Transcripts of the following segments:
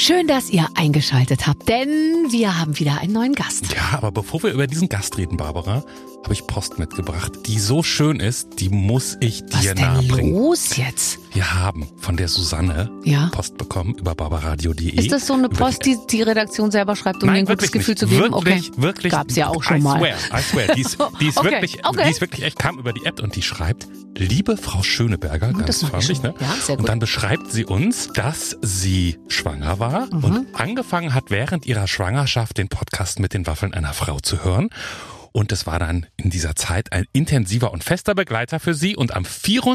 Schön, dass ihr eingeschaltet habt, denn wir haben wieder einen neuen Gast. Ja, aber bevor wir über diesen Gast reden, Barbara, habe ich Post mitgebracht, die so schön ist, die muss ich dir nahebringen. Was ist denn los jetzt? Wir haben von der Susanne Post bekommen über barbaradio.de. Ist das so eine Post, die die Redaktion selber schreibt, um mir ein gutes Gefühl zu geben? Wirklich. Gab's ja auch schon mal. I swear. Die ist wirklich echt, kam über die App und die schreibt, liebe Frau Schöneberger, ganz freundlich, ne? Ja, sehr gut. Und dann beschreibt sie uns, dass sie schwanger war und angefangen hat, während ihrer Schwangerschaft den Podcast mit den Waffeln einer Frau zu hören. Und es war dann in dieser Zeit ein intensiver und fester Begleiter für sie. Und am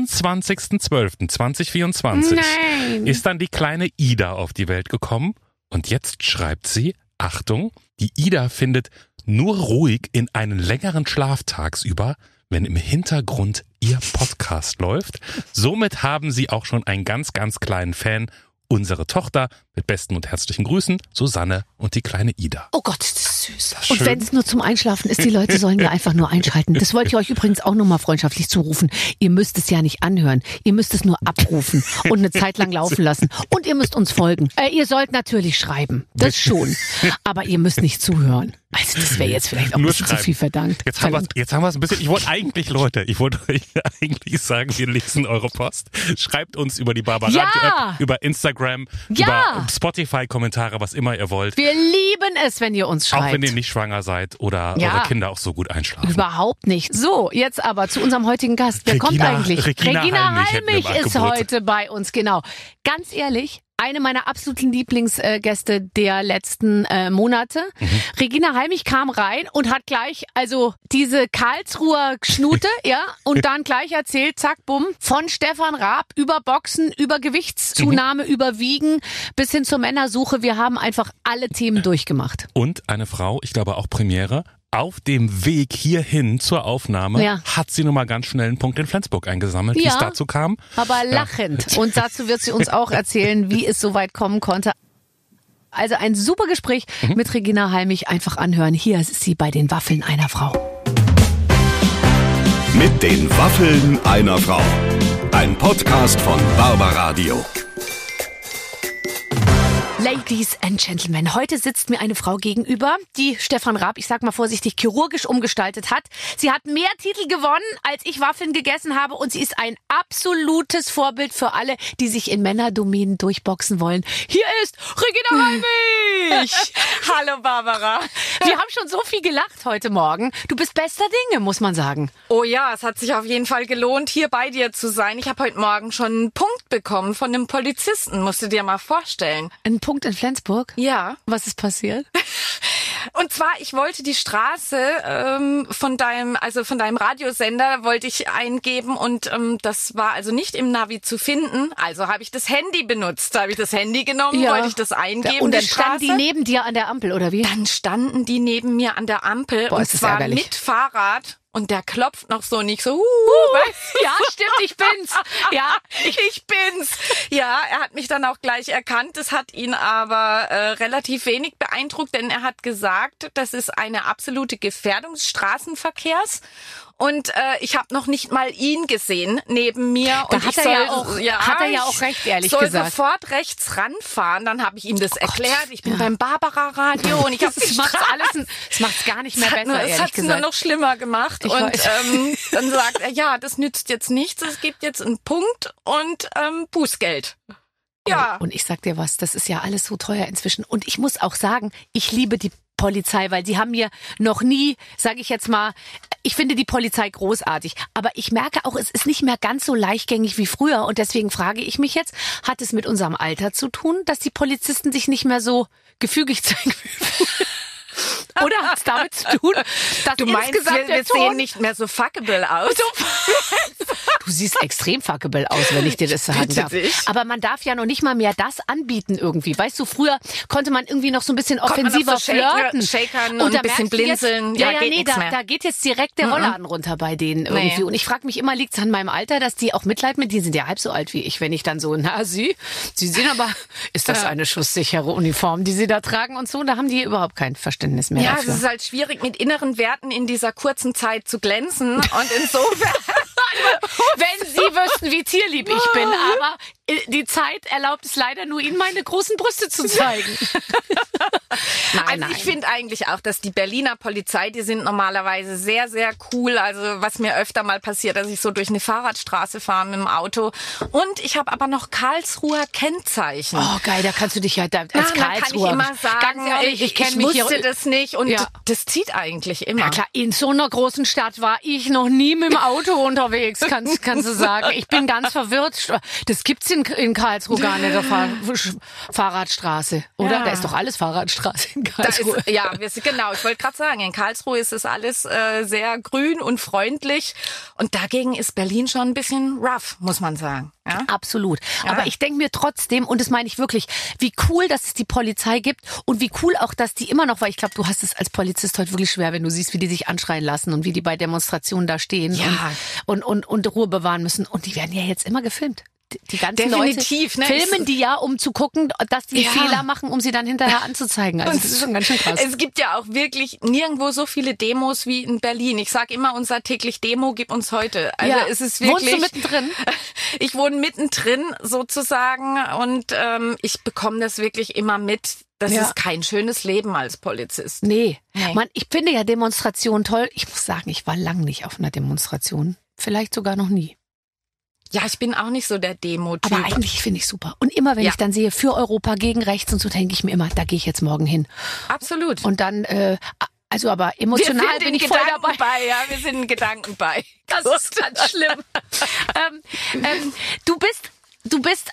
24.12.2024 ist dann die kleine Ida auf die Welt gekommen. Und jetzt schreibt sie, Achtung, die Ida findet nur ruhig in einen längeren Schlaf tagsüber, wenn im Hintergrund ihr Podcast läuft. Somit haben sie auch schon einen ganz, ganz kleinen Fan. Unsere Tochter, mit besten und herzlichen Grüßen, Susanne und die kleine Ida. Oh Gott, das ist süß. Und wenn es nur zum Einschlafen ist, die Leute sollen ja einfach nur einschalten. Das wollte ich euch übrigens auch nochmal freundschaftlich zurufen. Ihr müsst es ja nicht anhören. Ihr müsst es nur abrufen und eine Zeit lang laufen lassen. Und ihr müsst uns folgen. Ihr sollt natürlich schreiben. Das schon. Aber ihr müsst nicht zuhören. Also das wäre jetzt vielleicht auch ein bisschen zu viel verdankt. Jetzt haben wir es ein bisschen. Ich wollte eigentlich eigentlich sagen, wir lesen eure Post. Schreibt uns über die Barbaradio-App, über Instagram, über Spotify-Kommentare, was immer ihr wollt. Wir lieben es, wenn ihr uns schreibt. Auch wenn ihr nicht schwanger seid oder eure Kinder auch so gut einschlafen. Überhaupt nicht. So, jetzt aber zu unserem heutigen Gast. Wer kommt eigentlich? Regina Halmich ist heute bei uns, genau. Ganz ehrlich, eine meiner absoluten Lieblingsgäste der letzten Monate. Regina Halmich kam rein und hat gleich, also diese Karlsruher Schnute, und dann gleich erzählt, zack, bumm, von Stefan Raab über Boxen, über Gewichtszunahme, über Wiegen bis hin zur Männersuche. Wir haben einfach alle Themen durchgemacht. Und eine Frau, ich glaube auch Premiere, auf dem Weg hierhin zur Aufnahme hat sie nochmal ganz schnell einen Punkt in Flensburg eingesammelt, wie es dazu kam. Aber lachend. Und dazu wird sie uns auch erzählen, wie es so weit kommen konnte. Also ein super Gespräch mit Regina Halmich. Einfach anhören. Hier ist sie bei den Waffeln einer Frau. Mit den Waffeln einer Frau. Ein Podcast von Barbaradio. Ladies and Gentlemen, heute sitzt mir eine Frau gegenüber, die Stefan Raab, ich sag mal vorsichtig, chirurgisch umgestaltet hat. Sie hat mehr Titel gewonnen, als ich Waffeln gegessen habe, und sie ist ein absolutes Vorbild für alle, die sich in Männerdomänen durchboxen wollen. Hier ist Regina Halmich! Hallo Barbara. Wir haben schon so viel gelacht heute Morgen. Du bist bester Dinge, muss man sagen. Oh ja, es hat sich auf jeden Fall gelohnt, hier bei dir zu sein. Ich habe heute Morgen schon einen Punkt bekommen von einem Polizisten, musst du dir mal vorstellen. Ein Punkt in Flensburg? Ja. Was ist passiert? Und zwar, ich wollte die Straße von deinem Radiosender wollte ich eingeben und das war also nicht im Navi zu finden. Also habe ich das Handy benutzt. Da habe ich das Handy genommen, wollte ich das eingeben. Und dann standen die neben dir an der Ampel, oder wie? Dann standen die neben mir an der Ampel. Boah, und ist das zwar ärgerlich. mit Fahrrad. Und der klopft noch so, nicht so, ja, stimmt, ich bin's. Ja, ich bin's. Ja, er hat mich dann auch gleich erkannt. Das hat ihn aber relativ wenig beeindruckt, denn er hat gesagt, das ist eine absolute Gefährdung des Straßenverkehrs. Und ich habe noch nicht mal ihn gesehen neben mir. Da und hat er ja auch recht, ehrlich gesagt. Ich soll gesagt. sofort rechts ranfahren. Dann habe ich ihm das erklärt. Ich bin beim Barbara-Radio und ich habe das macht's gar nicht mehr besser, ehrlich gesagt. Das hat's nur noch schlimmer gemacht. Dann sagt er, ja, das nützt jetzt nichts. Es gibt jetzt einen Punkt und Bußgeld. Ja. Und ich sag dir was, das ist ja alles so teuer inzwischen. Und ich muss auch sagen, ich liebe die Polizei, weil sie haben mir noch nie, sage ich jetzt mal, ich finde die Polizei großartig, aber ich merke auch, es ist nicht mehr ganz so leichtgängig wie früher, und deswegen frage ich mich jetzt, hat es mit unserem Alter zu tun, dass die Polizisten sich nicht mehr so gefügig zeigen? Oder hat es damit zu tun, dass du meinst, wir sehen nicht mehr so fuckable aus? Du siehst extrem fuckable aus, wenn ich dir das sagen darf. Aber man darf ja noch nicht mal mehr das anbieten irgendwie. Weißt du, früher konnte man irgendwie noch so ein bisschen offensiver flirten. Shakern und ein bisschen blinzeln. Da geht jetzt direkt der Rollladen runter bei denen irgendwie. Und ich frage mich immer, liegt es an meinem Alter, dass die auch Mitleid mit, die sind ja halb so alt wie ich, wenn ich dann so, Sie sehen aber, ist das eine schusssichere Uniform, die Sie da tragen und so? Da haben die überhaupt kein Verständnis mehr. Ja, dafür. es ist halt schwierig, mit inneren Werten in dieser kurzen Zeit zu glänzen. Und insofern, wenn Sie wüssten, wie tierlieb ich bin. Aber die Zeit erlaubt es leider nur, Ihnen meine großen Brüste zu zeigen. Nein. Ich finde eigentlich auch, dass die Berliner Polizei, die sind normalerweise sehr, sehr cool. Also was mir öfter mal passiert, dass ich so durch eine Fahrradstraße fahre mit dem Auto. Und ich habe aber noch Karlsruher Kennzeichen. Oh geil, da kannst du dich ja als Karlsruher. Da kann ich immer sagen, ganz ehrlich, ich wusste das nicht und das zieht eigentlich immer. Ja klar, in so einer großen Stadt war ich noch nie mit dem Auto unterwegs, kannst du sagen. Ich bin ganz verwirrt. Das gibt's in Karlsruhe gar nicht, der Fahrradstraße, oder? Ja. Da ist doch alles Fahrradstraße in Karlsruhe. Genau. Ich wollte gerade sagen, in Karlsruhe ist es alles sehr grün und freundlich und dagegen ist Berlin schon ein bisschen rough, muss man sagen. Ja? Absolut. Ja. Aber ich denke mir trotzdem, und das meine ich wirklich, wie cool, dass es die Polizei gibt und wie cool auch, dass die immer noch, weil ich glaube, du hast es als Polizist heute wirklich schwer, wenn du siehst, wie die sich anschreien lassen und wie die bei Demonstrationen da stehen und Ruhe bewahren müssen. Und die werden ja jetzt immer gefilmt. Die ganzen Definitiv, Leute filmen die ja, um zu gucken, dass die Fehler machen, um sie dann hinterher anzuzeigen. Also das ist schon ganz schön krass. Es gibt ja auch wirklich nirgendwo so viele Demos wie in Berlin. Ich sage immer, unser täglich Demo gibt uns heute. Also es ist wirklich. Wohnst du mittendrin? Ich wohne mittendrin sozusagen und ich bekomme das wirklich immer mit. Das ist kein schönes Leben als Polizist. Nee. Mann, ich finde ja Demonstrationen toll. Ich muss sagen, ich war lang nicht auf einer Demonstration. Vielleicht sogar noch nie. Ja, ich bin auch nicht so der Demo-Typ. Aber eigentlich finde ich super. Und immer, wenn ich dann sehe, für Europa, gegen rechts und so, denke ich mir immer, da gehe ich jetzt morgen hin. Absolut. Und dann, also aber emotional bin ich voll dabei. Wir sind in Gedanken bei. Das ist ganz schlimm. Du bist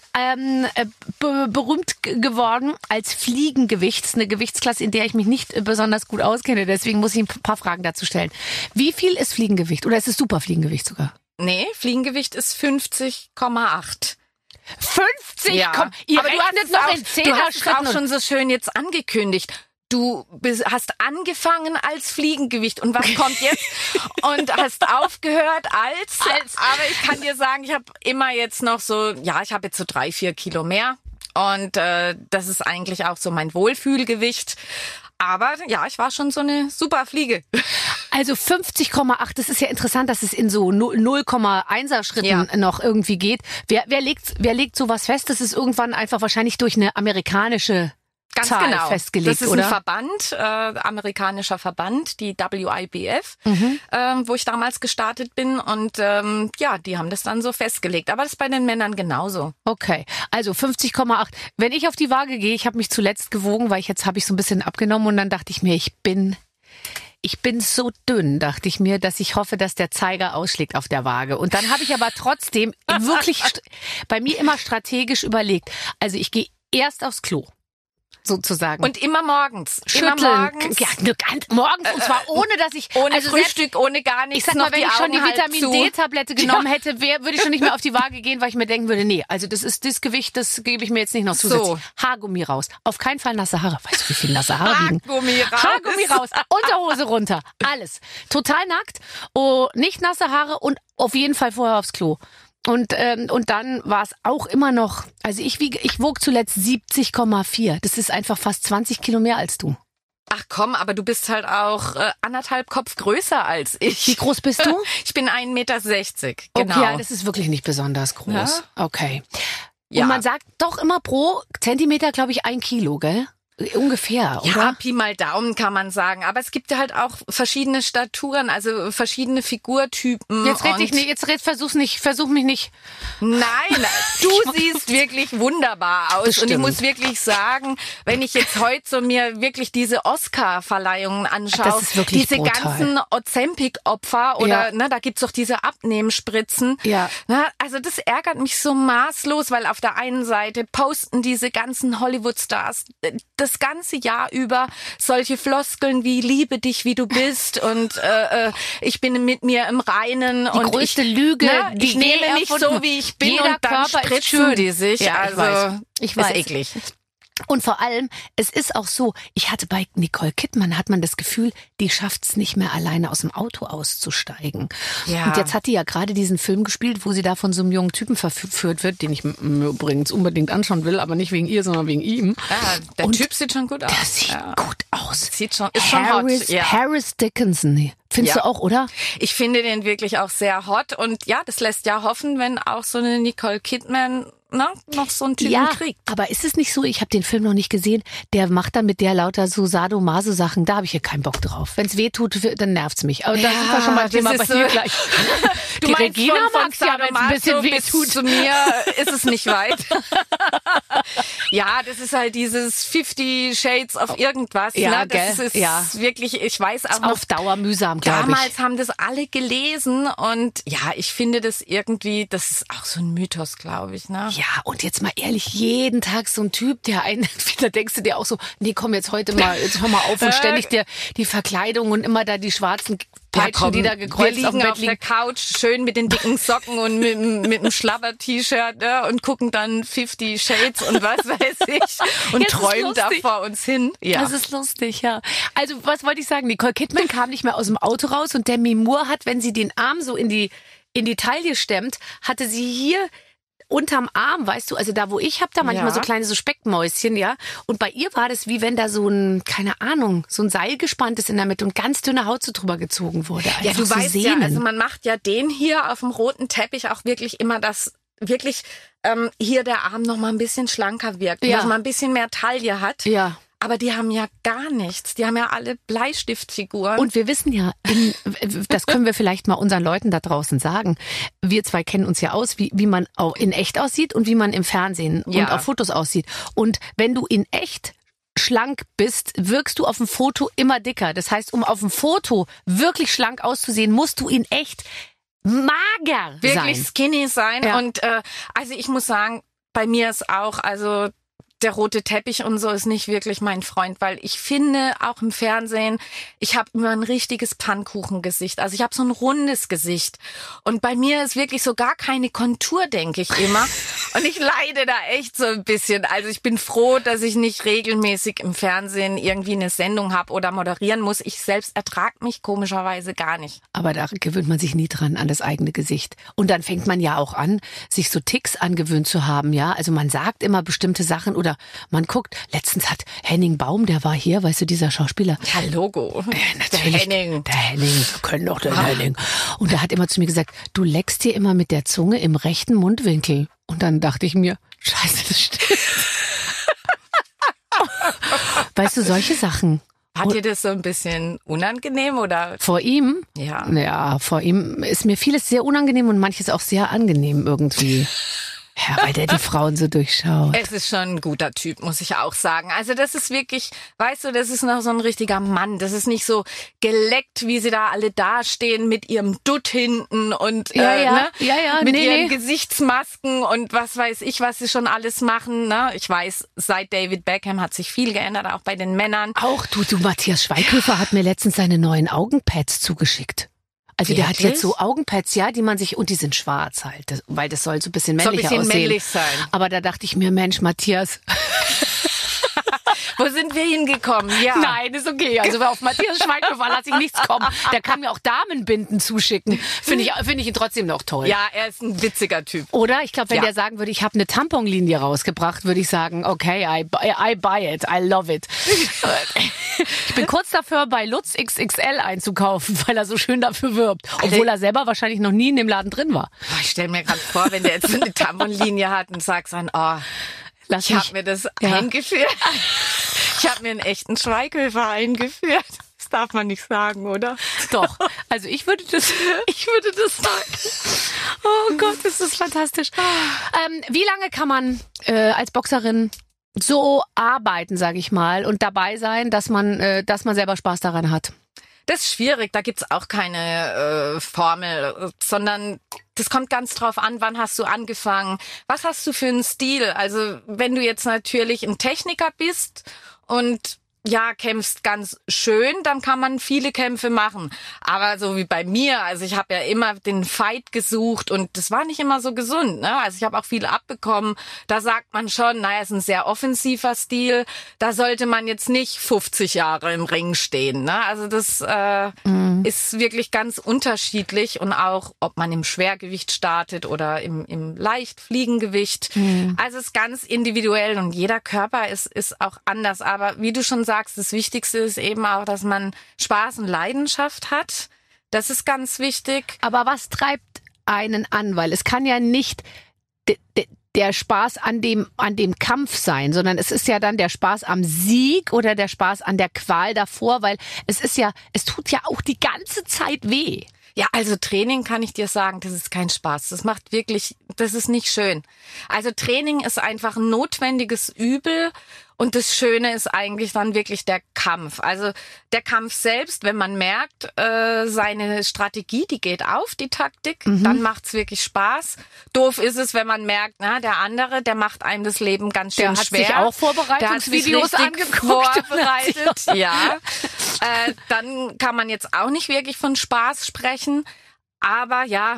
berühmt geworden als Fliegengewicht. Das ist eine Gewichtsklasse, in der ich mich nicht besonders gut auskenne. Deswegen muss ich ein paar Fragen dazu stellen. Wie viel ist Fliegengewicht? Oder ist es Superfliegengewicht sogar? Nee, Fliegengewicht ist 50,8. 50? Ja. Komm, ihr aber rechnet noch in 10er Du hast es Schritten. auch schon so schön jetzt angekündigt. Du hast angefangen als Fliegengewicht und was kommt jetzt? Und hast aufgehört als. Aber ich kann dir sagen, ich habe immer jetzt noch so, ich habe jetzt so 3-4 Kilo mehr. Und das ist eigentlich auch so mein Wohlfühlgewicht. Aber ich war schon so eine super Fliege. Also 50,8, das ist ja interessant, dass es in so 0,1er Schritten noch irgendwie geht. Wer legt sowas fest? Das ist irgendwann einfach wahrscheinlich durch eine amerikanische Ganz Zahl genau festgelegt, das ist oder? Ein Verband, amerikanischer Verband, die WIBF, wo ich damals gestartet bin und die haben das dann so festgelegt. Aber das ist bei den Männern genauso. Okay, also 50,8. Wenn ich auf die Waage gehe, ich habe mich zuletzt gewogen, weil jetzt habe ich so ein bisschen abgenommen und dann dachte ich mir, ich bin so dünn, dachte ich mir, dass ich hoffe, dass der Zeiger ausschlägt auf der Waage. Und dann habe ich aber trotzdem wirklich bei mir immer strategisch überlegt. Also ich gehe erst aufs Klo. Sozusagen. Und immer morgens. Schütteln. Immer morgens. Ja, morgens. Und zwar ohne, dass ich... Ohne Frühstück, ohne gar nichts. Ich sag mal, wenn ich schon die Vitamin-D-Tablette genommen hätte, würde ich schon nicht mehr auf die Waage gehen, weil ich mir denken würde, nee, also das ist das Gewicht, das gebe ich mir jetzt nicht noch zusätzlich. So. Haargummi raus. Auf keinen Fall nasse Haare. Weißt du, wie viel nasse Haare liegen? Haargummi raus. Unterhose runter. Alles. Total nackt. Oh, nicht nasse Haare und auf jeden Fall vorher aufs Klo. Und dann war es auch immer noch, also ich wog zuletzt 70,4. Das ist einfach fast 20 Kilo mehr als du. Ach komm, aber du bist halt auch 1,5 Kopf größer als ich. Wie groß bist du? Ich bin 1,60 Meter, genau. Okay, ja, das ist wirklich nicht besonders groß. Ja? Okay. Ja. Und man sagt doch immer pro Zentimeter, glaube ich, 1 Kilo, gell? Ungefähr, oder? Ja, Pi mal Daumen kann man sagen. Aber es gibt ja halt auch verschiedene Staturen, also verschiedene Figurtypen. Versuch mich nicht. Nein, du siehst wirklich wunderbar aus. Und ich muss wirklich sagen, wenn ich jetzt heute so mir wirklich diese Oscar-Verleihungen anschaue, das ist wirklich diese brutal. ganzen Ozempic-Opfer oder da gibt's doch diese Abnehmspritzen. Ja. Also das ärgert mich so maßlos, weil auf der einen Seite posten diese ganzen Hollywood-Stars das ganze Jahr über solche Floskeln wie liebe dich, wie du bist und ich bin mit mir im Reinen. Die größte Lüge, die ich nehme mich so, wie ich bin jeder und dann Körper spritzen die sich. Ja, also, ich weiß. Ist eklig. Und vor allem, es ist auch so, ich hatte bei Nicole Kidman, hat man das Gefühl, die schafft's nicht mehr alleine aus dem Auto auszusteigen. Ja. Und jetzt hat die ja gerade diesen Film gespielt, wo sie da von so einem jungen Typen verführt wird, den ich mir übrigens unbedingt anschauen will, aber nicht wegen ihr, sondern wegen ihm. Ja, der Typ sieht schon gut aus. Der sieht gut aus. Ist schon hot. Ja. Harris Dickinson. Findest du auch, oder? Ich finde den wirklich auch sehr hot und ja, das lässt ja hoffen, wenn auch so eine Nicole Kidman noch so einen Typen kriegt. Aber ist es nicht so, ich habe den Film noch nicht gesehen, der macht dann mit der lauter so Sadomaso-Sachen, da habe ich hier keinen Bock drauf. Wenn es weh tut, dann nervt's mich. Aber das ist ja schon mal ein Thema bei dir gleich. Du die meinst Regina von mag's ja, wenn es ein bisschen weh tut. Zu mir ist es nicht weit. Ja, das ist halt dieses 50 Shades of irgendwas. Ja, ne? Das ist wirklich, ich weiß auch noch, auf Dauer mühsam, glaube ich. Damals haben das alle gelesen und ja, ich finde das irgendwie, das ist auch so ein Mythos, glaube ich. Ne? Ja, und jetzt mal ehrlich, jeden Tag so ein Typ, der einen, da denkst du dir auch so, nee, komm jetzt heute mal, jetzt hör mal auf und ständig dir die Verkleidung und immer da die schwarzen Peitschen, die da gekreuzt auf dem Bett liegen. Der Couch, schön mit den dicken Socken und mit einem Schlabber-T-Shirt und gucken dann 50 Shades und was weiß ich und träumen da vor uns hin. Ja. Das ist lustig, ja. Also, was wollte ich sagen? Nicole Kidman kam nicht mehr aus dem Auto raus und Demi Moore hat, wenn sie den Arm so in die Taille stemmt, hatte sie hier unterm Arm, weißt du, also da, wo ich habe, da manchmal so kleine so Speckmäuschen, ja. Und bei ihr war das wie wenn da so ein, keine Ahnung, so ein Seil gespannt ist in der Mitte und ganz dünne Haut so drüber gezogen wurde. Einfach ja, du so weißt Sehnen. ja, also man macht ja den hier auf dem roten Teppich auch wirklich immer, dass wirklich hier der Arm noch mal ein bisschen schlanker wirkt, dass man ein bisschen mehr Taille hat. Ja. Aber die haben ja gar nichts. Die haben ja alle Bleistiftfiguren. Und wir wissen ja, das können wir vielleicht mal unseren Leuten da draußen sagen. Wir zwei kennen uns ja aus, wie man auch in echt aussieht und wie man im Fernsehen und auf Fotos aussieht. Und wenn du in echt schlank bist, wirkst du auf dem Foto immer dicker. Das heißt, um auf dem Foto wirklich schlank auszusehen, musst du in echt mager wirklich sein. Skinny sein. Ja. Und also ich muss sagen, bei mir ist auch, also der rote Teppich und so ist nicht wirklich mein Freund, weil ich finde, auch im Fernsehen, ich habe immer ein richtiges Pfannkuchengesicht. Also ich habe so ein rundes Gesicht. Und bei mir ist wirklich so gar keine Kontur, denke ich immer. Und ich leide da echt so ein bisschen. Also ich bin froh, dass ich nicht regelmäßig im Fernsehen irgendwie eine Sendung habe oder moderieren muss. Ich selbst ertrage mich komischerweise gar nicht. Aber da gewöhnt man sich nie dran, an das eigene Gesicht. Und dann fängt man ja auch an, sich so Ticks angewöhnt zu haben, ja. Also man sagt immer bestimmte Sachen oder man guckt. Letztens hat Henning Baum, der war hier, weißt du, dieser Schauspieler. Ja, Logo. Natürlich. Der Henning. Wir können doch den Henning. Und der hat immer zu mir gesagt, du leckst dir immer mit der Zunge im rechten Mundwinkel. Und dann dachte ich mir, scheiße, das stimmt. Weißt du, solche Sachen. Hat dir das so ein bisschen unangenehm oder? Vor ihm? Ja. Ja, vor ihm ist mir vieles sehr unangenehm und manches auch sehr angenehm irgendwie. Ja, weil der die Frauen so durchschaut. Es ist schon ein guter Typ, muss ich auch sagen. Also das ist wirklich, weißt du, das ist noch so ein richtiger Mann. Das ist nicht so geleckt, wie sie da alle dastehen mit ihrem Dutt hinten und mit ihren Gesichtsmasken und was weiß ich, was sie schon alles machen. Ne? Ich weiß, seit David Beckham hat sich viel geändert, auch bei den Männern. Auch du Matthias Schweighöfer hat mir letztens seine neuen Augenpads zugeschickt. Also der hat jetzt so Augenpads, ja, die man sich, und die sind schwarz halt, weil das soll so ein bisschen männlicher aussehen. Männlich sein. Aber da dachte ich mir, Mensch, Matthias. Wo sind wir hingekommen? Ja. Nein, ist okay. Also auf Matthias Schweighöfer lasse ich nichts kommen. Der kann mir auch Damenbinden zuschicken. Finde ich ihn trotzdem noch toll. Ja, er ist ein witziger Typ. Oder? Ich glaube, wenn der sagen würde, ich habe eine Tamponlinie rausgebracht, würde ich sagen, okay, I buy it, I love it. Ich bin kurz dafür, bei Lutz XXL einzukaufen, weil er so schön dafür wirbt. Obwohl er selber wahrscheinlich noch nie in dem Laden drin war. Ich stelle mir gerade vor, wenn der jetzt so eine Tamponlinie hat und sagt dann, ich habe mir das eingeführt. Ich habe mir einen echten Schweighöfer eingeführt. Das darf man nicht sagen, oder? Doch. Also ich würde das sagen. Oh Gott, ist das fantastisch. Wie lange kann man als Boxerin so arbeiten, sage ich mal, und dabei sein, dass man selber Spaß daran hat? Das ist schwierig, da gibt's auch keine Formel, sondern das kommt ganz drauf an, wann hast du angefangen, was hast du für einen Stil. Also wenn du jetzt natürlich ein Techniker bist und kämpfst ganz schön, dann kann man viele Kämpfe machen. Aber so wie bei mir, also ich habe ja immer den Fight gesucht und das war nicht immer so gesund. Ne? Also ich habe auch viel abbekommen. Da sagt man schon, es ist ein sehr offensiver Stil. Da sollte man jetzt nicht 50 Jahre im Ring stehen. Ne? Also das ist wirklich ganz unterschiedlich und auch, ob man im Schwergewicht startet oder im Leichtfliegengewicht. Also es ist ganz individuell und jeder Körper ist auch anders. Aber wie du schon sagst, das Wichtigste ist eben auch, dass man Spaß und Leidenschaft hat. Das ist ganz wichtig. Aber was treibt einen an? Weil es kann ja nicht der Spaß an dem Kampf sein, sondern es ist ja dann der Spaß am Sieg oder der Spaß an der Qual davor, weil es tut ja auch die ganze Zeit weh. Ja, also Training kann ich dir sagen, das ist kein Spaß. Das ist nicht schön. Also Training ist einfach ein notwendiges Übel und das Schöne ist eigentlich dann wirklich der Kampf. Also der Kampf selbst, wenn man merkt, seine Strategie, die geht auf, die Taktik, dann macht's wirklich Spaß. Doof ist es, wenn man merkt, der andere, der macht einem das Leben ganz schön schwer. Der hat sich auch Vorbereitungsvideos angeguckt. Vorbereitet, ja. Dann kann man jetzt auch nicht wirklich von Spaß sprechen. Aber ja,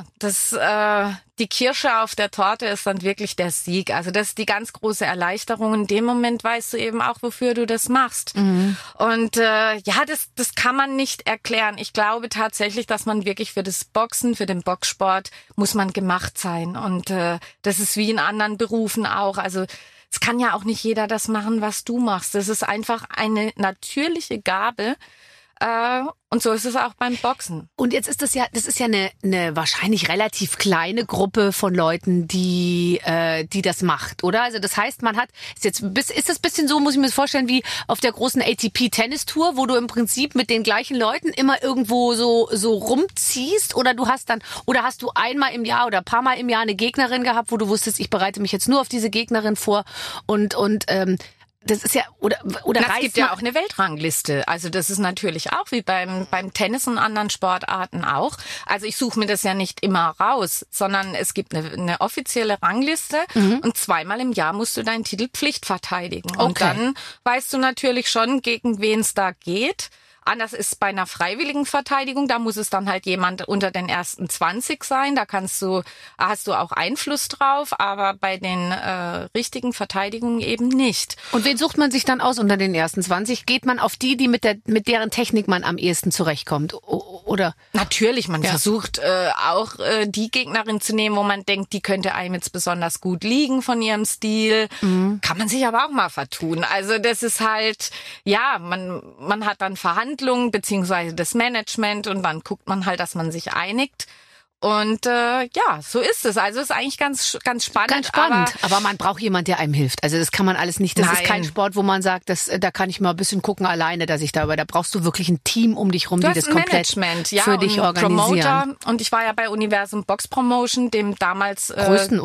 die Kirsche auf der Torte ist dann wirklich der Sieg. Also das ist die ganz große Erleichterung. In dem Moment weißt du eben auch, wofür du das machst. Und das kann man nicht erklären. Ich glaube tatsächlich, dass man wirklich für das Boxen, für den Boxsport, muss man gemacht sein. Und das ist wie in anderen Berufen auch. Also es kann ja auch nicht jeder das machen, was du machst. Das ist einfach eine natürliche Gabe. Und so ist es auch beim Boxen. Und jetzt ist das ist ja eine wahrscheinlich relativ kleine Gruppe von Leuten, die das macht, oder? Also das heißt, ist das bisschen so, muss ich mir das vorstellen, wie auf der großen ATP-Tennistour, wo du im Prinzip mit den gleichen Leuten immer irgendwo so rumziehst, oder hast du einmal im Jahr oder ein paar Mal im Jahr eine Gegnerin gehabt, wo du wusstest, ich bereite mich jetzt nur auf diese Gegnerin vor und das ist ja, oder es gibt ja auch eine Weltrangliste. Also das ist natürlich auch wie beim Tennis und anderen Sportarten auch. Also ich suche mir das ja nicht immer raus, sondern es gibt eine offizielle Rangliste und zweimal im Jahr musst du deinen Titel Pflicht verteidigen. Okay. Und dann weißt du natürlich schon, gegen wen es da geht. Anders ist bei einer freiwilligen Verteidigung, da muss es dann halt jemand unter den ersten 20 sein, da hast du auch Einfluss drauf, aber bei den richtigen Verteidigungen eben nicht. Und wen sucht man sich dann aus unter den ersten 20? Geht man auf die mit deren Technik man am ehesten zurechtkommt, oder? Natürlich, man versucht auch die Gegnerin zu nehmen, wo man denkt, die könnte einem jetzt besonders gut liegen von ihrem Stil. Kann man sich aber auch mal vertun. Also das ist halt, ja, man hat dann Verhandlungen beziehungsweise das Management und dann guckt man halt, dass man sich einigt. Und so ist es. Also es ist eigentlich ganz, ganz spannend. Ganz spannend. Aber man braucht jemand, der einem hilft. Also das kann man alles nicht. Das ist kein Sport, wo man sagt, da kann ich mal ein bisschen gucken alleine, dass ich da brauchst du wirklich ein Team um dich rum, die das komplett für dich organisieren. Und ich war ja bei Universum Box Promotion, dem damals größten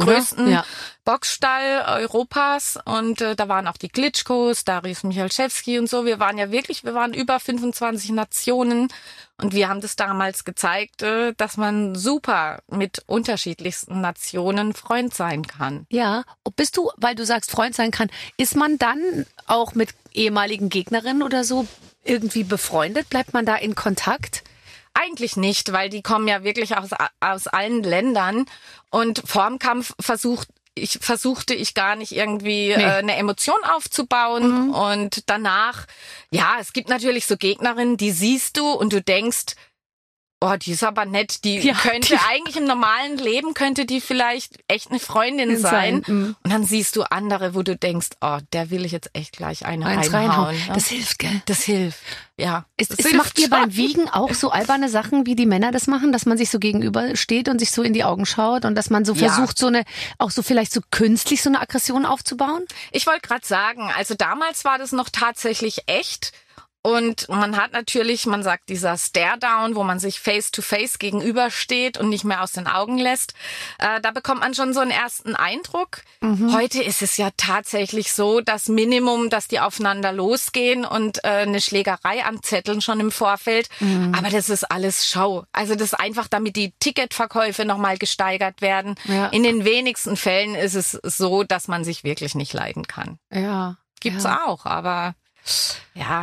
Boxstall Europas. Und da waren auch die Klitschkos, Darius Michalczewski und so. Wir waren über 25 Nationen. Und wir haben das damals gezeigt, dass man super mit unterschiedlichsten Nationen Freund sein kann. Ja, weil du sagst Freund sein kann, ist man dann auch mit ehemaligen Gegnerinnen oder so irgendwie befreundet? Bleibt man da in Kontakt? Eigentlich nicht, weil die kommen ja wirklich aus allen Ländern. Und vorm Kampf versuchte ich gar nicht irgendwie eine Emotion aufzubauen. Und danach, es gibt natürlich so Gegnerinnen, die siehst du und du denkst, oh, die ist aber nett, eigentlich im normalen Leben könnte die vielleicht echt eine Freundin sein. Und dann siehst du andere, wo du denkst, oh, der will ich jetzt echt gleich eine reinhauen. Ja? Das hilft, gell? Das hilft, ja. Macht ihr beim Wiegen auch so alberne Sachen, wie die Männer das machen, dass man sich so gegenüber steht und sich so in die Augen schaut und dass man so versucht, vielleicht so künstlich so eine Aggression aufzubauen? Ich wollte gerade sagen, also damals war das noch tatsächlich echt. Und man sagt dieser Stare-Down, wo man sich face-to-face gegenübersteht und nicht mehr aus den Augen lässt. Da bekommt man schon so einen ersten Eindruck. Heute ist es ja tatsächlich so, dass die aufeinander losgehen und eine Schlägerei anzetteln schon im Vorfeld. Aber das ist alles Show. Also das ist einfach, damit die Ticketverkäufe nochmal gesteigert werden. Ja. In den wenigsten Fällen ist es so, dass man sich wirklich nicht leiden kann. Ja. Gibt's auch, aber... Ja,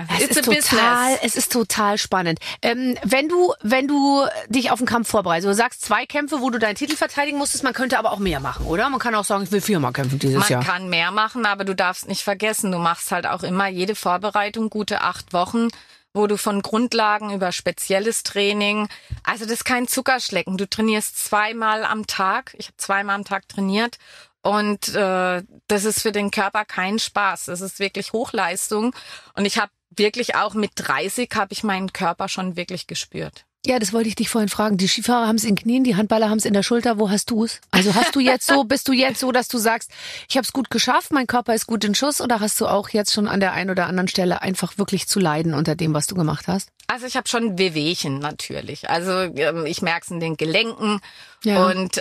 es ist total spannend. Wenn du dich auf den Kampf vorbereitest, du sagst 2 Kämpfe, wo du deinen Titel verteidigen musstest, man könnte aber auch mehr machen, oder? Man kann auch sagen, ich will 4-mal kämpfen dieses Jahr. Man kann mehr machen, aber du darfst nicht vergessen, du machst halt auch immer jede Vorbereitung gute 8 Wochen, wo du von Grundlagen über spezielles Training, also das ist kein Zuckerschlecken, du trainierst 2-mal am Tag, ich habe 2-mal am Tag trainiert. Und das ist für den Körper kein Spaß. Das ist wirklich Hochleistung. Und ich habe wirklich auch mit 30 habe ich meinen Körper schon wirklich gespürt. Ja, das wollte ich dich vorhin fragen. Die Skifahrer haben es in den Knien, die Handballer haben es in der Schulter. Wo hast du es? Also bist du jetzt so, dass du sagst, ich habe es gut geschafft, mein Körper ist gut in Schuss, oder hast du auch jetzt schon an der einen oder anderen Stelle einfach wirklich zu leiden unter dem, was du gemacht hast? Also ich habe schon Wehwehchen natürlich. Also ich merke es in den Gelenken und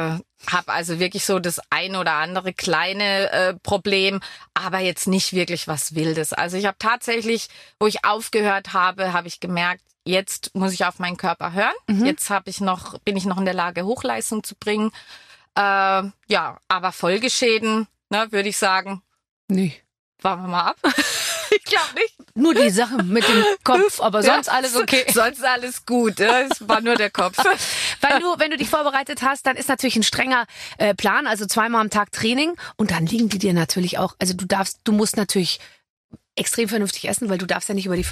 habe also wirklich so das ein oder andere kleine Problem, aber jetzt nicht wirklich was Wildes. Also ich habe tatsächlich, wo ich aufgehört habe, habe ich gemerkt, jetzt muss ich auf meinen Körper hören. Jetzt bin ich noch in der Lage, Hochleistung zu bringen. Aber Folgeschäden, würde ich sagen. Nee. Warten wir mal ab. Ich glaube nicht. Nur die Sache mit dem Kopf, aber sonst alles okay. Sonst alles gut. Es war nur der Kopf. Wenn du dich vorbereitet hast, dann ist natürlich ein strenger Plan, also 2-mal am Tag Training. Und dann liegen die dir natürlich auch, also du musst natürlich extrem vernünftig essen, weil du darfst ja nicht über die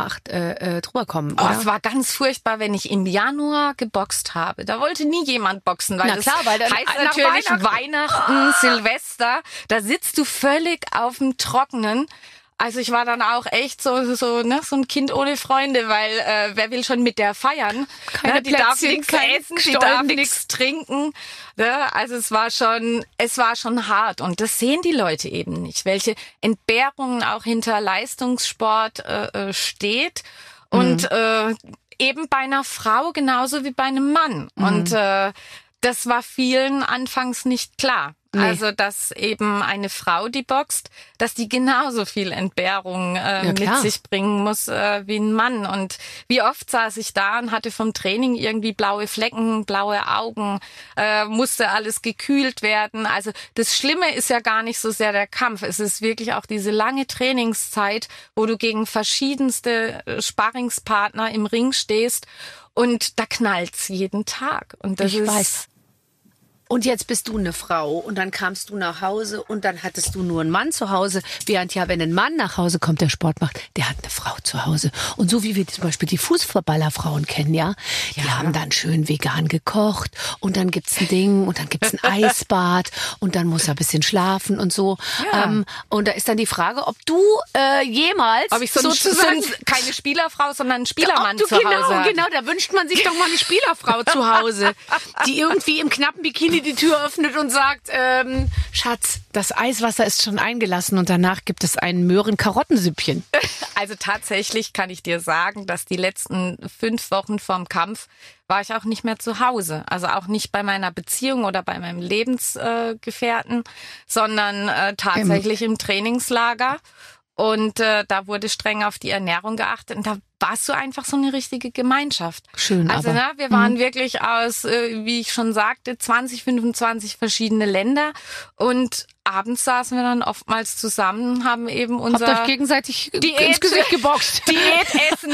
50,8 drüber kommen, oder? Es war ganz furchtbar, wenn ich im Januar geboxt habe. Da wollte nie jemand boxen, weil das heißt natürlich Weihnachten, Silvester. Da sitzt du völlig auf dem Trockenen. Also ich war dann auch echt so ein Kind ohne Freunde, weil wer will schon mit der feiern? Keine die darf Plätzchen, nichts essen, die darf nichts trinken. Also es war schon hart, und das sehen die Leute eben nicht, welche Entbehrungen auch hinter Leistungssport steht, und eben bei einer Frau genauso wie bei einem Mann. Und das war vielen anfangs nicht klar. Nee. Also, dass eben eine Frau, die boxt, dass die genauso viel Entbehrung mit sich bringen muss wie ein Mann. Und wie oft saß ich da und hatte vom Training irgendwie blaue Flecken, blaue Augen, musste alles gekühlt werden. Also das Schlimme ist ja gar nicht so sehr der Kampf. Es ist wirklich auch diese lange Trainingszeit, wo du gegen verschiedenste Sparringspartner im Ring stehst, und da knallt's jeden Tag. Und das weiß. Und jetzt bist du eine Frau, und dann kamst du nach Hause und dann hattest du nur einen Mann zu Hause. Während wenn ein Mann nach Hause kommt, der Sport macht, der hat eine Frau zu Hause. Und so wie wir zum Beispiel die Fußballfrauen kennen, die haben dann schön vegan gekocht, und dann gibt's ein Ding, und dann gibt's ein Eisbad, und dann muss er ein bisschen schlafen und so. Ja. Und da ist dann die Frage, ob du jemals ob ich sozusagen keine Spielerfrau, sondern einen Spielermann zu Hause habe. Genau, da wünscht man sich doch mal eine Spielerfrau zu Hause, die irgendwie im knappen Bikini die Tür öffnet und sagt, Schatz, das Eiswasser ist schon eingelassen, und danach gibt es ein Möhren-Karottensüppchen. Also tatsächlich kann ich dir sagen, dass die letzten 5 Wochen vorm Kampf war ich auch nicht mehr zu Hause. Also auch nicht bei meiner Beziehung oder bei meinem Lebensgefährten, sondern tatsächlich im Trainingslager. Und da wurde streng auf die Ernährung geachtet, und da warst du einfach so eine richtige Gemeinschaft. Schön, also wir waren wirklich aus, wie ich schon sagte, 20, 25 verschiedene Länder, und abends saßen wir dann oftmals zusammen, haben eben Habt euch gegenseitig ins Gesicht geboxt. Diätessen.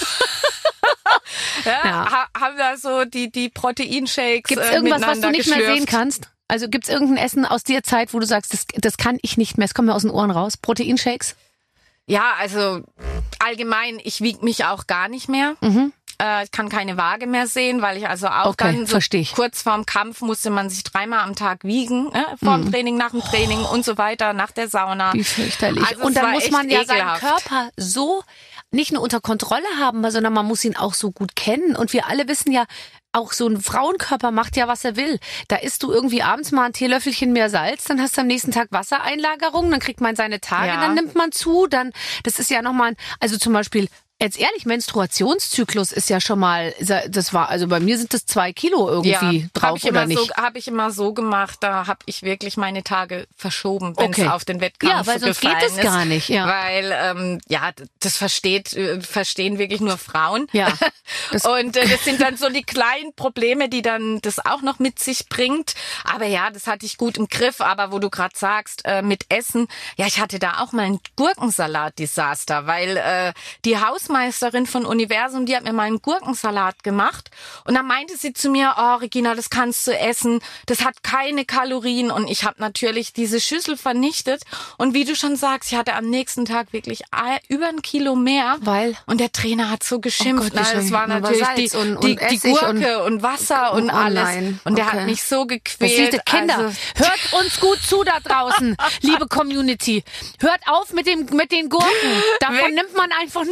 Haben da so die Proteinshakes Gibt's irgendwas, was du nicht mehr sehen kannst? Also gibt's irgendein Essen aus der Zeit, wo du sagst, das kann ich nicht mehr, es kommt mir aus den Ohren raus? Proteinshakes? Ja, also allgemein, ich wiege mich auch gar nicht mehr. Ich kann keine Waage mehr sehen, weil ich also auch dann so kurz vorm Kampf musste man sich 3-mal am Tag wiegen, vorm Training, nach dem Training und so weiter, nach der Sauna. Wie fürchterlich. Also und dann muss man ja seinen Körper so nicht nur unter Kontrolle haben, sondern man muss ihn auch so gut kennen. Und wir alle wissen ja, auch so ein Frauenkörper macht ja, was er will. Da isst du irgendwie abends mal ein Teelöffelchen mehr Salz, dann hast du am nächsten Tag Wassereinlagerung, dann kriegt man seine Tage, dann nimmt man zu, dann, das ist ja nochmal, also zum Beispiel, jetzt ehrlich, Menstruationszyklus ist ja schon mal, das war, also bei mir sind das 2 Kilo irgendwie drauf, oder nicht? Habe ich immer so gemacht, da habe ich wirklich meine Tage verschoben, wenn es auf den Wettkampf gefallen ist. Ja, weil sonst geht es gar nicht. Ja. Weil, das verstehen wirklich nur Frauen. Ja. Und das sind dann so die kleinen Probleme, die dann das auch noch mit sich bringt. Aber ja, das hatte ich gut im Griff. Aber wo du gerade sagst, mit Essen, ich hatte da auch mal ein Gurkensalat-Desaster, weil die Hausmeisterin von Universum, die hat mir mal einen Gurkensalat gemacht, und dann meinte sie zu mir, oh Regina, das kannst du essen, das hat keine Kalorien, und ich habe natürlich diese Schüssel vernichtet, und wie du schon sagst, ich hatte am nächsten Tag wirklich über 1 Kilo mehr, und der Trainer hat so geschimpft, es war natürlich die Gurke und Wasser und alles, nein. Und der hat mich so gequält. Kinder, hört uns gut zu da draußen, liebe Community, hört auf mit den Gurken, davon nimmt man einfach nur unnötig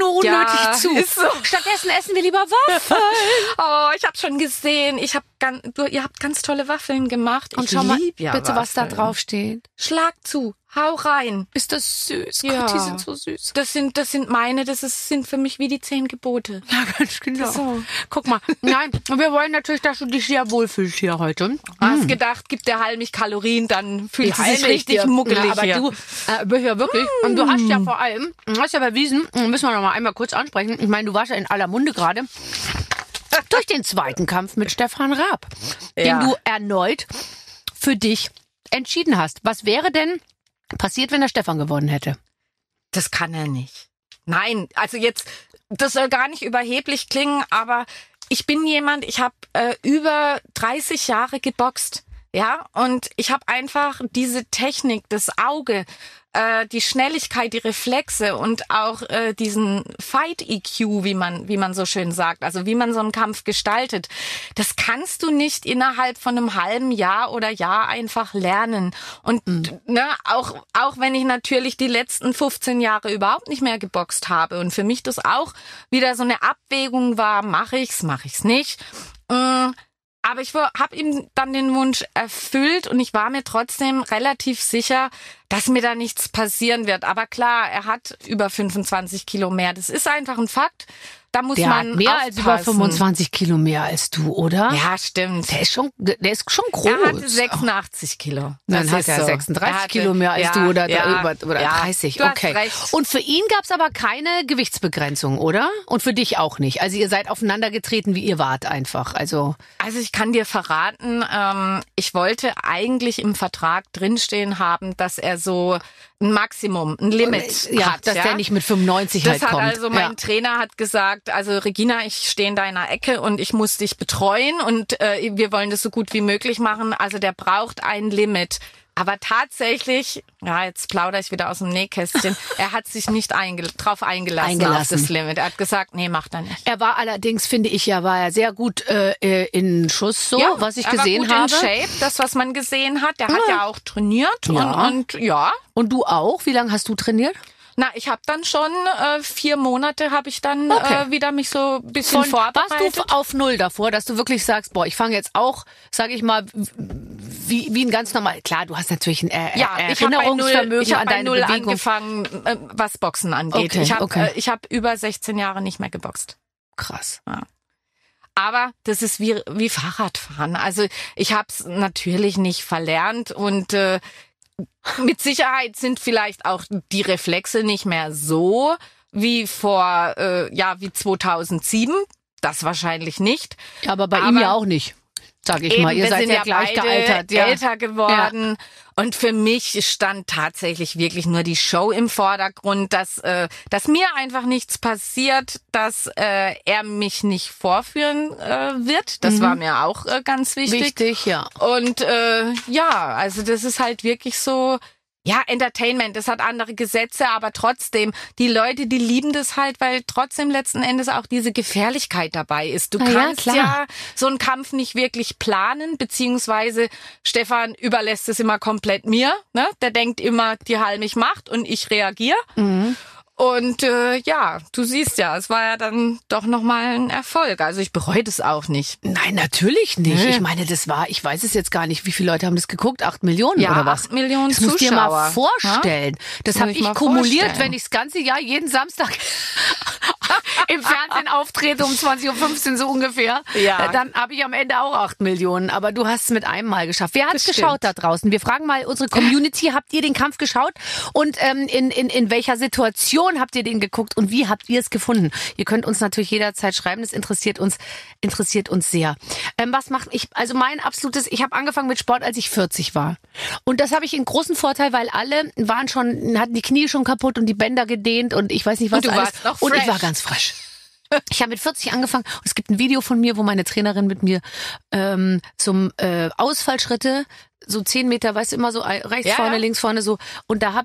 wirklich zu. Ist so. Stattdessen essen wir lieber Waffeln. Oh, ich habe schon gesehen. Ihr habt ganz tolle Waffeln gemacht. Und schau mal bitte, was da drauf steht. Schlag zu. Hau rein. Ist das süß? Ja. Gott, die sind so süß. Das sind meine, sind für mich wie die 10 Gebote. Ja, ganz genau. So. Guck mal. Nein, wir wollen natürlich, dass du dich sehr wohlfühlst hier heute. Hast gedacht, gibt der Halmich Kalorien, dann fühlt sie sich richtig muckelig. Ja, aber hier. du bist ja wirklich, und du hast ja vor allem, du hast ja bewiesen, müssen wir noch mal einmal kurz ansprechen, ich meine, du warst ja in aller Munde gerade, durch den zweiten Kampf mit Stefan Raab, den du erneut für dich entschieden hast. Was wäre denn passiert, wenn der Stefan gewonnen hätte? Das kann er nicht. Nein, also jetzt, das soll gar nicht überheblich klingen, aber ich bin jemand, ich habe über 30 Jahre geboxt. Ja, und ich habe einfach diese Technik, das Auge, die Schnelligkeit, die Reflexe und auch diesen Fight-EQ, wie man so schön sagt, also wie man so einen Kampf gestaltet. Das kannst du nicht innerhalb von einem halben Jahr oder Jahr einfach lernen. Und auch wenn ich natürlich die letzten 15 Jahre überhaupt nicht mehr geboxt habe und für mich das auch wieder so eine Abwägung war, mache ich's nicht. Aber ich habe ihm dann den Wunsch erfüllt und ich war mir trotzdem relativ sicher, dass mir da nichts passieren wird. Aber klar, er hat über 25 Kilo mehr. Das ist einfach ein Fakt. Da muss der man hat mehr aufpassen. als über 25 Kilo mehr als du, oder? Ja, stimmt. Der ist schon groß. Er hatte 86 Kilo. Dann Das hat ist er so. 36 Kilo mehr als du oder 30. Du hast Okay. recht. Und für ihn gab's aber keine Gewichtsbegrenzung, oder? Und für dich auch nicht. Also ihr seid aufeinander getreten, wie ihr wart einfach. Also ich kann dir verraten, ich wollte eigentlich im Vertrag drinstehen haben, dass er so ein Maximum, ein Limit hat. Dass der nicht mit 95 das halt hat kommt. Also mein Trainer hat gesagt, also Regina, ich stehe in deiner Ecke und ich muss dich betreuen und wir wollen das so gut wie möglich machen. Also der braucht ein Limit. Aber tatsächlich, jetzt plaudere ich wieder aus dem Nähkästchen, er hat sich nicht drauf eingelassen auf das Limit. Er hat gesagt, nee, macht er nicht. Er war allerdings, finde ich, war er sehr gut in Schuss, was ich gesehen habe. Er war gut in Shape, das, was man gesehen hat. Der hat ja auch trainiert und Und du auch? Wie lange hast du trainiert? Na, ich habe dann schon 4 Monate habe ich dann wieder mich so ein bisschen vorbereitet. Warst du auf Null davor, dass du wirklich sagst, ich fange jetzt auch, sage ich mal, wie ein ganz normal. Klar, du hast natürlich ein Erinnerungsvermögen an deine Bewegung. Angefangen, was Boxen angeht. Okay, ich habe über 16 Jahre nicht mehr geboxt. Krass. Ja. Aber das ist wie Fahrradfahren. Also ich habe es natürlich nicht verlernt und mit Sicherheit sind vielleicht auch die Reflexe nicht mehr so wie wie 2007. Das wahrscheinlich nicht. Ja, aber bei ihm ja auch nicht, sag ich mal. Ihr seid ja gleich gealtert. Älter geworden. Ja. Und für mich stand tatsächlich wirklich nur die Show im Vordergrund, dass mir einfach nichts passiert, dass er mich nicht vorführen wird. Das war mir auch ganz wichtig. Wichtig, ja. Und also das ist halt wirklich so, Entertainment, das hat andere Gesetze, aber trotzdem, die Leute, die lieben das halt, weil trotzdem letzten Endes auch diese Gefährlichkeit dabei ist. Du kannst so einen Kampf nicht wirklich planen, beziehungsweise Stefan überlässt es immer komplett mir. Ne? Der denkt immer, die Halmich macht und ich reagiere. Mhm. Und du siehst ja, es war ja dann doch nochmal ein Erfolg. Also ich bereue das auch nicht. Nein, natürlich nicht. Ich meine, ich weiß es jetzt gar nicht, wie viele Leute haben das geguckt? 8 Millionen oder was? 8 Millionen das Zuschauer. Das musst du dir mal vorstellen. Das habe ich kumuliert, wenn ich das ganze Jahr jeden Samstag im Fernsehen auftrete um 20.15 Uhr so ungefähr. Ja. Dann habe ich am Ende auch 8 Millionen. Aber du hast es mit einem Mal geschafft. Wer hat geschaut da draußen? Wir fragen mal unsere Community, habt ihr den Kampf geschaut? Und in welcher Situation habt ihr den geguckt und wie habt ihr es gefunden? Ihr könnt uns natürlich jederzeit schreiben, das interessiert uns sehr. Was macht mein absolutes, ich habe angefangen mit Sport, als ich 40 war. Und das habe ich einen großen Vorteil, weil alle hatten die Knie schon kaputt und die Bänder gedehnt und ich weiß nicht was alles. Und ich war ganz frisch. Ich habe mit 40 angefangen und es gibt ein Video von mir, wo meine Trainerin mit mir zum Ausfallschritte so 10 Meter, weißt du, immer so rechts vorne, links vorne so. Und da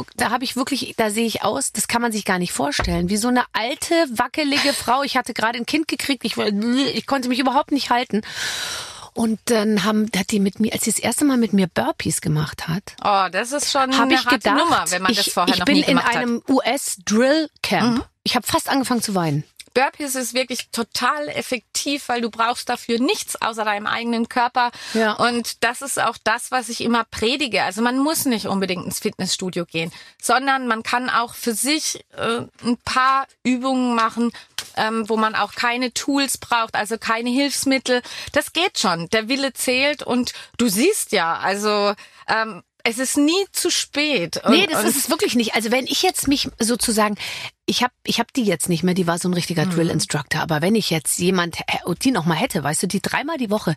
sehe ich aus, das kann man sich gar nicht vorstellen, wie so eine alte, wackelige Frau. Ich hatte gerade ein Kind gekriegt, ich konnte mich überhaupt nicht halten. Und dann hat die mit mir, als sie das erste Mal mit mir Burpees gemacht hat. Oh, das ist schon eine harte Nummer, wenn man das vorher noch nie gemacht hat. Ich bin in einem US-Drill-Camp. Ich habe fast angefangen zu weinen. Burpees ist wirklich total effektiv, weil du brauchst dafür nichts außer deinem eigenen Körper. Ja. Und das ist auch das, was ich immer predige. Also man muss nicht unbedingt ins Fitnessstudio gehen, sondern man kann auch für sich ein paar Übungen machen, wo man auch keine Tools braucht, also keine Hilfsmittel. Das geht schon. Der Wille zählt und du siehst ja, also es ist nie zu spät. Nee, das ist es wirklich nicht. Also wenn ich jetzt mich sozusagen, ich hab die jetzt nicht mehr, die war so ein richtiger Drill-Instructor, aber wenn ich jetzt die noch mal hätte, weißt du, die 3-mal die Woche,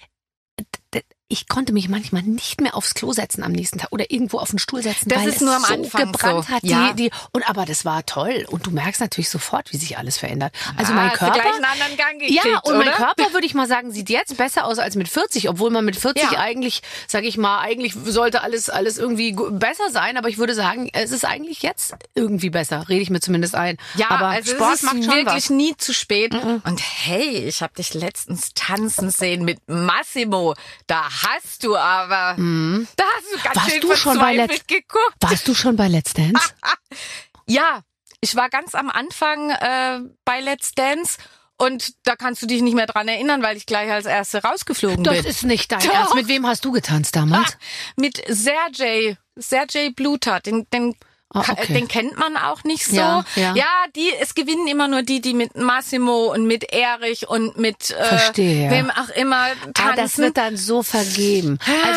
ich konnte mich manchmal nicht mehr aufs Klo setzen am nächsten Tag oder irgendwo auf den Stuhl setzen, das weil ist nur am so Anfang gebrannt so. hat. Ja. Aber das war toll. Und du merkst natürlich sofort, wie sich alles verändert. Also mein hast du Körper. gleich einen anderen Gang gekriegt, ja, und oder? mein Körper, würde ich mal sagen, sieht jetzt besser aus als mit 40, obwohl man mit 40 eigentlich, sage ich mal, eigentlich sollte alles irgendwie besser sein, aber ich würde sagen, es ist eigentlich jetzt irgendwie besser, rede ich mir zumindest ein. Ja, aber also Sport es ist macht schon wirklich was. nie zu spät. Und hey, ich habe dich letztens tanzen sehen mit Massimo. Da hast du aber, da hast du ganz Warst schön du schon bei verzweifelt geguckt. Warst du schon bei Let's Dance? Ja, ich war ganz am Anfang bei Let's Dance. Und da kannst du dich nicht mehr dran erinnern, weil ich gleich als Erste rausgeflogen Das bin. ist nicht dein Doch. Ernst. Mit wem hast du getanzt damals? Mit Sergej Blutat, den kennt man auch nicht so. Ja. Es gewinnen immer nur die mit Massimo und mit Erich und mit Verstehe. wem auch immer tanzen. Das wird dann so vergeben.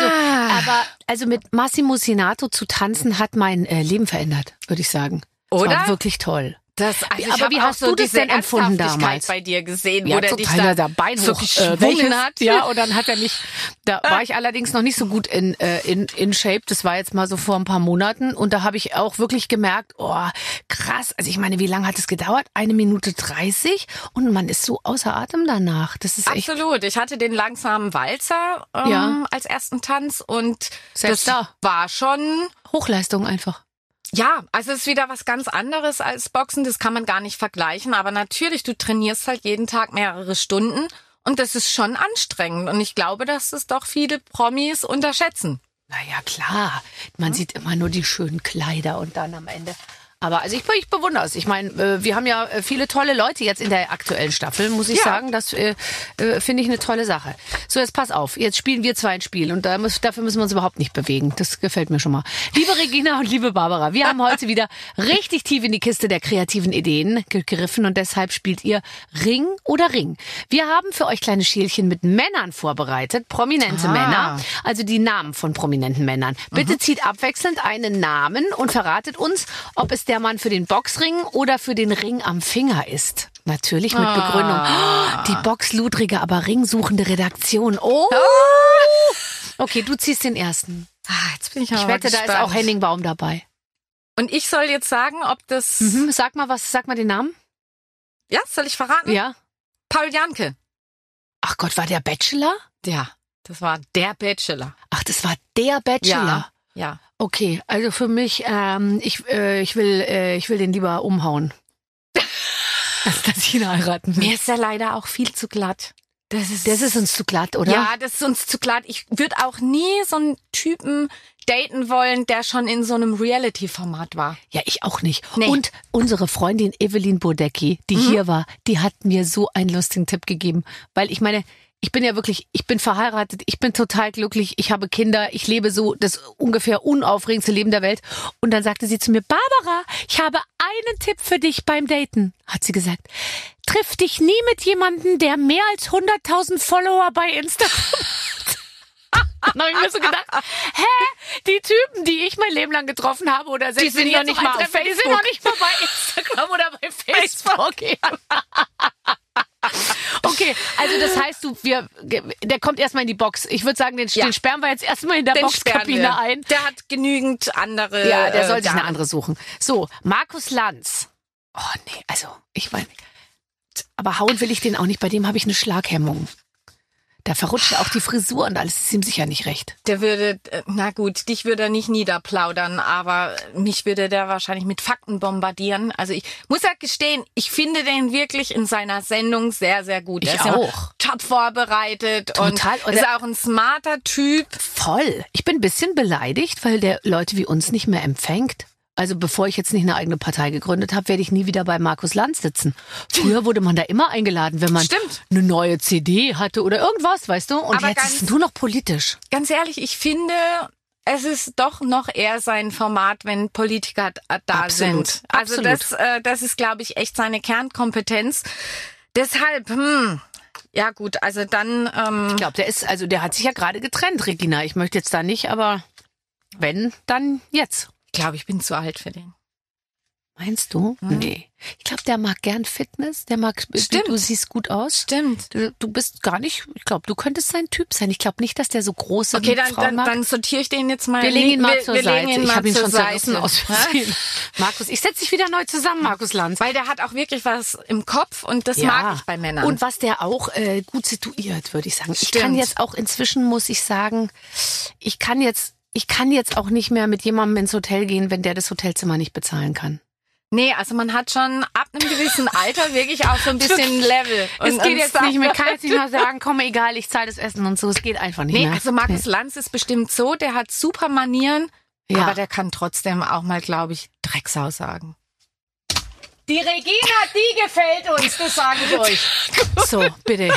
Also mit Massimo Sinato zu tanzen hat mein Leben verändert, würde ich sagen. Das Oder? war wirklich toll. Ich aber hab wie auch hast so du das diese denn empfunden Ernsthaftigkeit damals? bei dir gesehen, Ja, wo der dich total, da der Bein so hoch geschwungen hat. Ja, und dann hat er mich, da war ich allerdings noch nicht so gut in Shape, das war jetzt mal so vor ein paar Monaten und da habe ich auch wirklich gemerkt, oh, krass, also ich meine, wie lange hat es gedauert? 1 Minute 30 und man ist so außer Atem danach, das ist echt... Absolut, ich hatte den langsamen Walzer als ersten Tanz und Selbst das da. war schon... Hochleistung einfach. Ja, also es ist wieder was ganz anderes als Boxen, das kann man gar nicht vergleichen, aber natürlich, du trainierst halt jeden Tag mehrere Stunden und das ist schon anstrengend und ich glaube, dass es doch viele Promis unterschätzen. Naja, klar. Man sieht immer nur die schönen Kleider und dann am Ende. Aber also ich bewundere es. Ich meine, wir haben ja viele tolle Leute jetzt in der aktuellen Staffel, muss ich sagen. Das finde ich eine tolle Sache. So, jetzt pass auf. Jetzt spielen wir 2 ein Spiel und dafür müssen wir uns überhaupt nicht bewegen. Das gefällt mir schon mal. Liebe Regina und liebe Barbara, wir haben heute wieder richtig tief in die Kiste der kreativen Ideen gegriffen und deshalb spielt ihr Ring oder Ring. Wir haben für euch kleine Schälchen mit Männern vorbereitet, prominente Männer, also die Namen von prominenten Männern. Bitte zieht abwechselnd einen Namen und verratet uns, ob es der Mann für den Boxring oder für den Ring am Finger ist. Natürlich mit Begründung. Oh, die boxludrige, aber ringsuchende Redaktion. Oh! Okay, du ziehst den ersten. Jetzt bin ich Ich wette, da ist auch Henning Baum dabei. Und ich soll jetzt sagen, ob das... Sag mal den Namen. Ja, soll ich verraten? Ja. Paul Janke. Ach Gott, war der Bachelor? Ja, das war der Bachelor. Ach, das war der Bachelor. Ja. Okay, also für mich, ich will den lieber umhauen. Als dass ich ihn heiraten will. Mir ist er leider auch viel zu glatt. Das ist uns zu glatt, oder? Ja, das ist uns zu glatt. Ich würde auch nie so einen Typen daten wollen, der schon in so einem Reality-Format war. Ja, ich auch nicht. Nee. Und unsere Freundin Evelyn Bodecki, die hier war, die hat mir so einen lustigen Tipp gegeben. Weil ich meine, ich bin verheiratet, ich bin total glücklich, ich habe Kinder, ich lebe so das ungefähr unaufregendste Leben der Welt. Und dann sagte sie zu mir, Barbara, ich habe einen Tipp für dich beim Daten, hat sie gesagt. Triff dich nie mit jemandem, der mehr als 100.000 Follower bei Instagram hat. Dann habe ich mir so gedacht, die Typen, die ich mein Leben lang getroffen habe, oder selbst Die sind wenn noch jetzt nicht noch mal eins auf treffen, die sind noch nicht mal bei Instagram oder bei Facebook. Okay, also das heißt, der kommt erstmal in die Box. Ich würde sagen, den sperren wir jetzt erstmal in der Boxkabine ein. Der hat genügend andere. Ja, der soll sich eine andere suchen. So, Markus Lanz. Oh nee, also ich meine, aber hauen will ich den auch nicht. Bei dem habe ich eine Schlaghemmung. Da verrutscht ja auch die Frisur und alles ist ihm sicher nicht recht. Der würde, na gut, dich würde er nicht niederplaudern, aber mich würde der wahrscheinlich mit Fakten bombardieren. Also ich muss ja gestehen, ich finde den wirklich in seiner Sendung sehr, sehr gut. Ich er ist auch. Ja top vorbereitet Total. und ist auch ein smarter Typ. Voll. Ich bin ein bisschen beleidigt, weil der Leute wie uns nicht mehr empfängt. Also bevor ich jetzt nicht eine eigene Partei gegründet habe, werde ich nie wieder bei Markus Lanz sitzen. Früher wurde man da immer eingeladen, wenn man eine neue CD hatte oder irgendwas, weißt du? Und aber jetzt ist es nur noch politisch. Ganz ehrlich, ich finde, es ist doch noch eher sein Format, wenn Politiker da sind. Also das ist, glaube ich, echt seine Kernkompetenz. Deshalb, ja gut, also dann... Ich glaube, der hat sich ja gerade getrennt, Regina. Ich möchte jetzt da nicht, aber wenn, dann jetzt. Ich glaube, ich bin zu alt für den. Meinst du? Nee. Ich glaube, der mag gern Fitness. Der mag, du siehst gut aus. Stimmt. Du bist gar nicht, ich glaube, du könntest sein Typ sein. Ich glaube nicht, dass der so große Frauen mag. Dann sortiere ich den jetzt mal. Wir legen ihn mal zur Seite. Ich habe ihn schon zerrissen aus Versehen. Markus, ich setze dich wieder neu zusammen, Markus Lanz. Weil der hat auch wirklich was im Kopf und das mag ich bei Männern. Und was der auch gut situiert, würde ich sagen. Ich kann jetzt auch inzwischen, muss ich sagen, ich kann jetzt auch nicht mehr mit jemandem ins Hotel gehen, wenn der das Hotelzimmer nicht bezahlen kann. Nee, also man hat schon ab einem gewissen Alter wirklich auch so ein bisschen Level. Es geht jetzt nicht mehr. Ich kann jetzt nicht mal sagen, komm, egal, ich zahle das Essen und so. Es geht einfach nicht mehr. Nee, also Markus Lanz ist bestimmt so, der hat super Manieren, aber der kann trotzdem auch mal, glaube ich, Drecksau sagen. Die Regina, die gefällt uns, das sage ich euch. So, bitte.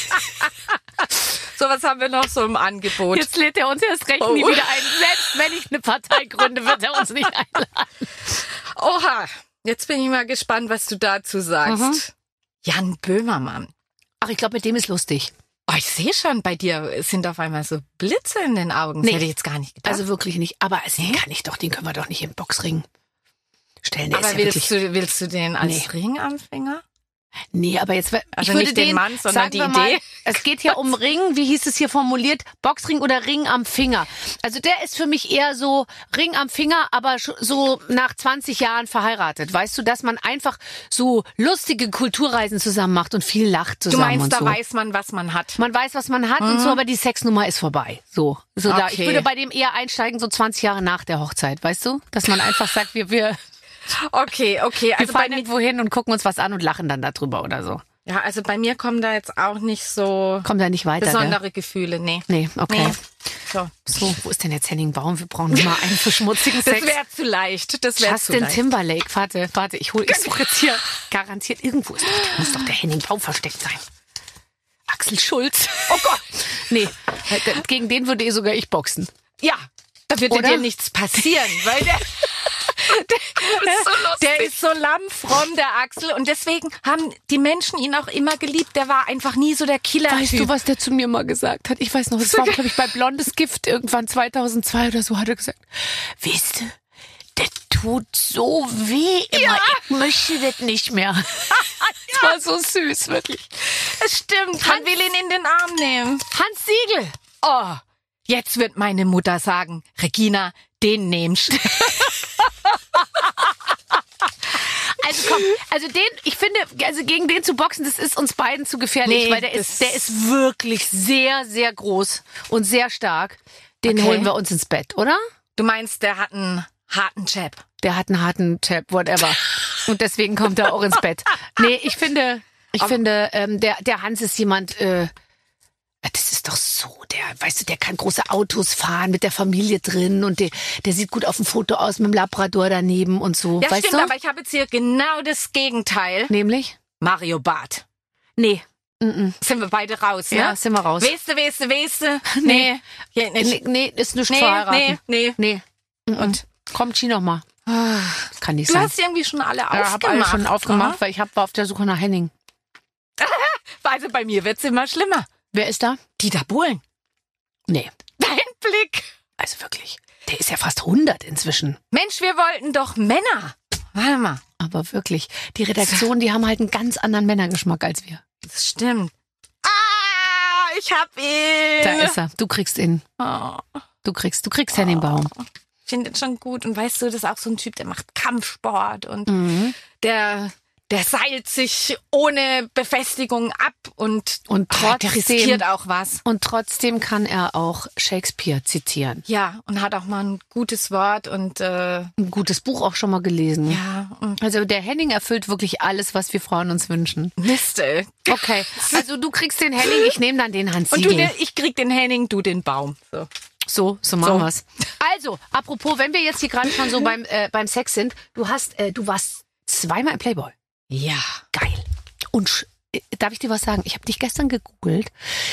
So, was haben wir noch so im Angebot? Jetzt lädt er uns erst recht nie wieder ein. Selbst wenn ich eine Partei gründe, wird er uns nicht einladen. Oha, jetzt bin ich mal gespannt, was du dazu sagst. Jan Böhmermann. Ach, ich glaube, mit dem ist lustig. Oh, ich sehe schon, bei dir sind auf einmal so Blitze in den Augen. Das hätte ich jetzt gar nicht gedacht. Also wirklich nicht. Aber den können wir doch nicht im Boxring stellen. Aber willst du den als Ringanfänger? Nee, aber jetzt, also ich würde nicht den Mann, sondern die Idee. Mal, es geht hier um Ring, wie hieß es hier formuliert? Boxring oder Ring am Finger. Also der ist für mich eher so Ring am Finger, aber so nach 20 Jahren verheiratet. Weißt du, dass man einfach so lustige Kulturreisen zusammen macht und viel lacht zusammen. Du meinst, und da so. weiß man, was man hat. Man weiß, was man hat und so, aber die Sexnummer ist vorbei. So Okay. da. Ich würde bei dem eher einsteigen, so 20 Jahre nach der Hochzeit, weißt du? Dass man einfach sagt, wir Okay. Wir fahren irgendwo hin und gucken uns was an und lachen dann darüber oder so. Ja, also bei mir kommen da jetzt auch nicht so kommt da nicht weiter, besondere Gefühle. Nee, okay. Nee. So, wo ist denn jetzt Henning Baum? Wir brauchen mal einen für schmutzigen Sex. Das wäre zu leicht. Justin Timberlake. Warte, ich suche jetzt hier. Garantiert, irgendwo muss doch der Henning Baum versteckt sein. Axel Schulz. Oh Gott. Nee, gegen den würde sogar ich boxen. Ja, da würde dir nichts passieren, weil der ist so lammfromm, der Axel. Und deswegen haben die Menschen ihn auch immer geliebt. Der war einfach nie so der Killer-Typ. Weißt du, was der zu mir mal gesagt hat? Ich weiß noch, das war, glaube ich, bei Blondes Gift irgendwann 2002 oder so, hat er gesagt, weißt du, der tut so weh immer. Ja. Ich möchte das nicht mehr. Das war so süß, wirklich. Es stimmt. Man will ihn in den Arm nehmen. Hans Siegel. Oh, jetzt wird meine Mutter sagen, Regina, den nehmst. Also komm, ich finde, gegen den zu boxen, das ist uns beiden zu gefährlich, weil der ist wirklich sehr, sehr groß und sehr stark. Den holen wir uns ins Bett, oder? Du meinst, der hat einen harten Jab? Der hat einen harten Jab, whatever. Und deswegen kommt er auch ins Bett. Nee, ich finde, der Hans ist jemand, das ist doch so, der kann große Autos fahren mit der Familie drin und der sieht gut auf dem Foto aus mit dem Labrador daneben und so. Ja, weißt stimmt, du? Aber ich habe jetzt hier genau das Gegenteil. Nämlich? Mario Barth. Nee. Sind wir beide raus, ne? Ja, sind wir raus. Weißt du? Nee. Nee, ist nicht verheiratet. Nee. Und kommt sie noch mal. Kann nicht sein. Du hast irgendwie schon alle aufgemacht. Ja, habe alle schon aufgemacht, weil ich war auf der Suche nach Henning. Also bei mir wird's immer schlimmer. Wer ist da? Dieter Bohlen. Nee. Dein Blick. Also wirklich. Der ist ja fast 100 inzwischen. Mensch, wir wollten doch Männer. Warte mal. Aber wirklich. Die Redaktion, die haben halt einen ganz anderen Männergeschmack als wir. Das stimmt. Ich hab ihn. Da ist er. Du kriegst ihn. Oh. Du kriegst Henning Baum. Ich finde ihn schon gut. Und weißt du, das ist auch so ein Typ, der macht Kampfsport und der seilt sich ohne Befestigung ab und trotzdem, der riskiert auch was. Und trotzdem kann er auch Shakespeare zitieren. Ja, und hat auch mal ein gutes Wort und ein gutes Buch auch schon mal gelesen. Ja. Also der Henning erfüllt wirklich alles, was wir Frauen uns wünschen. Mist, ey. Okay, also du kriegst den Henning, ich nehme dann den Hans Siegel. Und ich krieg den Henning, du den Baum. So. So machen wir's. Also, apropos, wenn wir jetzt hier gerade schon so beim Sex sind, du warst zweimal im Playboy. Ja. Geil. Und darf ich dir was sagen? Ich habe dich gestern gegoogelt.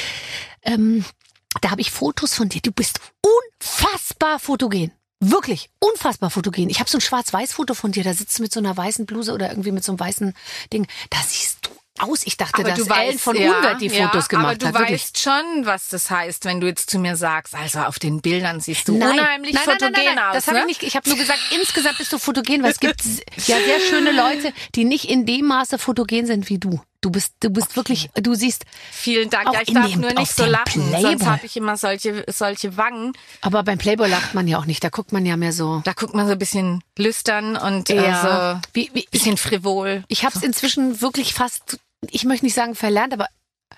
Da habe ich Fotos von dir. Du bist unfassbar fotogen. Wirklich unfassbar fotogen. Ich habe so ein Schwarz-Weiß-Foto von dir. Da sitzt du mit so einer weißen Bluse oder irgendwie mit so einem weißen Ding. Da siehst du aus. Ich dachte, dass Ellen von Unwert die Fotos gemacht hat. Aber du weißt schon, was das heißt, wenn du jetzt zu mir sagst, also auf den Bildern siehst du unheimlich fotogen aus. Das habe ich nicht. Ich habe nur gesagt, insgesamt bist du fotogen, weil es gibt ja sehr schöne Leute, die nicht in dem Maße fotogen sind wie du. Du bist wirklich, du siehst. Vielen Dank. Ja, ich darf nur nicht so lachen, sonst habe ich immer solche Wangen. Aber beim Playboy lacht man ja auch nicht. Da guckt man ja mehr so. Da guckt man so ein bisschen lüstern und so bisschen frivol. Ich habe es inzwischen wirklich fast, ich möchte nicht sagen verlernt, aber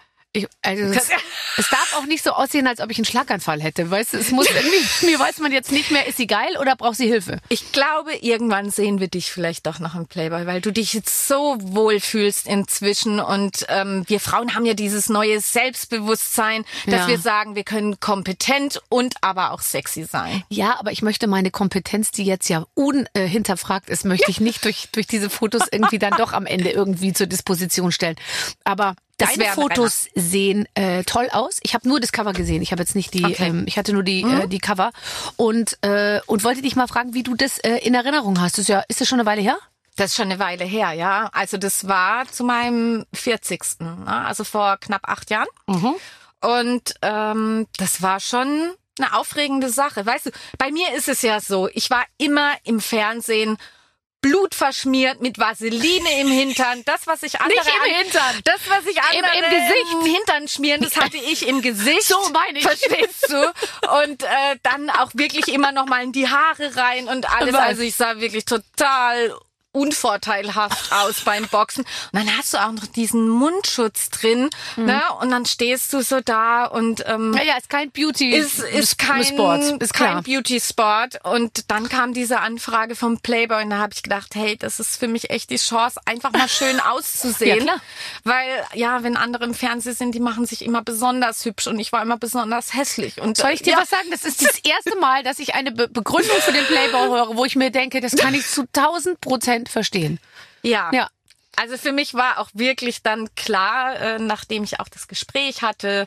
es darf auch nicht so aussehen, als ob ich einen Schlaganfall hätte. Weißt du, es muss irgendwie, mir weiß man jetzt nicht mehr, ist sie geil oder braucht sie Hilfe? Ich glaube, irgendwann sehen wir dich vielleicht doch noch im Playboy, weil du dich jetzt so wohl fühlst inzwischen und wir Frauen haben ja dieses neue Selbstbewusstsein, dass wir sagen, wir können kompetent und aber auch sexy sein. Ja, aber ich möchte meine Kompetenz, die jetzt ja unhinterfragt ist, möchte ich nicht durch diese Fotos irgendwie dann doch am Ende irgendwie zur Disposition stellen. Aber deine Fotos sehen toll aus. Ich habe nur das Cover gesehen. Ich habe jetzt nicht die, ich hatte nur die Cover und wollte dich mal fragen, wie du das in Erinnerung hast. Ist das schon eine Weile her? Das ist schon eine Weile her, ja. Also das war zu meinem 40. Also vor knapp 8 Jahren. Mhm. Und das war schon eine aufregende Sache. Weißt du, bei mir ist es ja so, ich war immer im Fernsehen blutverschmiert mit Vaseline im Hintern. Das, was ich andere... Nicht im Hintern. Das, was ich andere im Gesicht. Im Hintern schmieren, das hatte ich im Gesicht. So meine ich. Verstehst du? Und dann auch wirklich immer noch mal in die Haare rein und alles. Also ich sah wirklich total unvorteilhaft aus beim Boxen. Und dann hast du auch noch diesen Mundschutz drin, ne? Und dann stehst du so da und ist kein Beauty ist kein Sport, ist klar. Kein Beauty Sport. Und dann kam diese Anfrage vom Playboy und da habe ich gedacht, hey, das ist für mich echt die Chance, einfach mal schön auszusehen. Ja, klar. Weil wenn andere im Fernsehen sind, die machen sich immer besonders hübsch und ich war immer besonders hässlich. Und soll ich dir was sagen? Das ist das erste Mal, dass ich eine Begründung für den Playboy höre, wo ich mir denke, das kann ich zu 1000% verstehen. Ja. Also für mich war auch wirklich dann klar, nachdem ich auch das Gespräch hatte,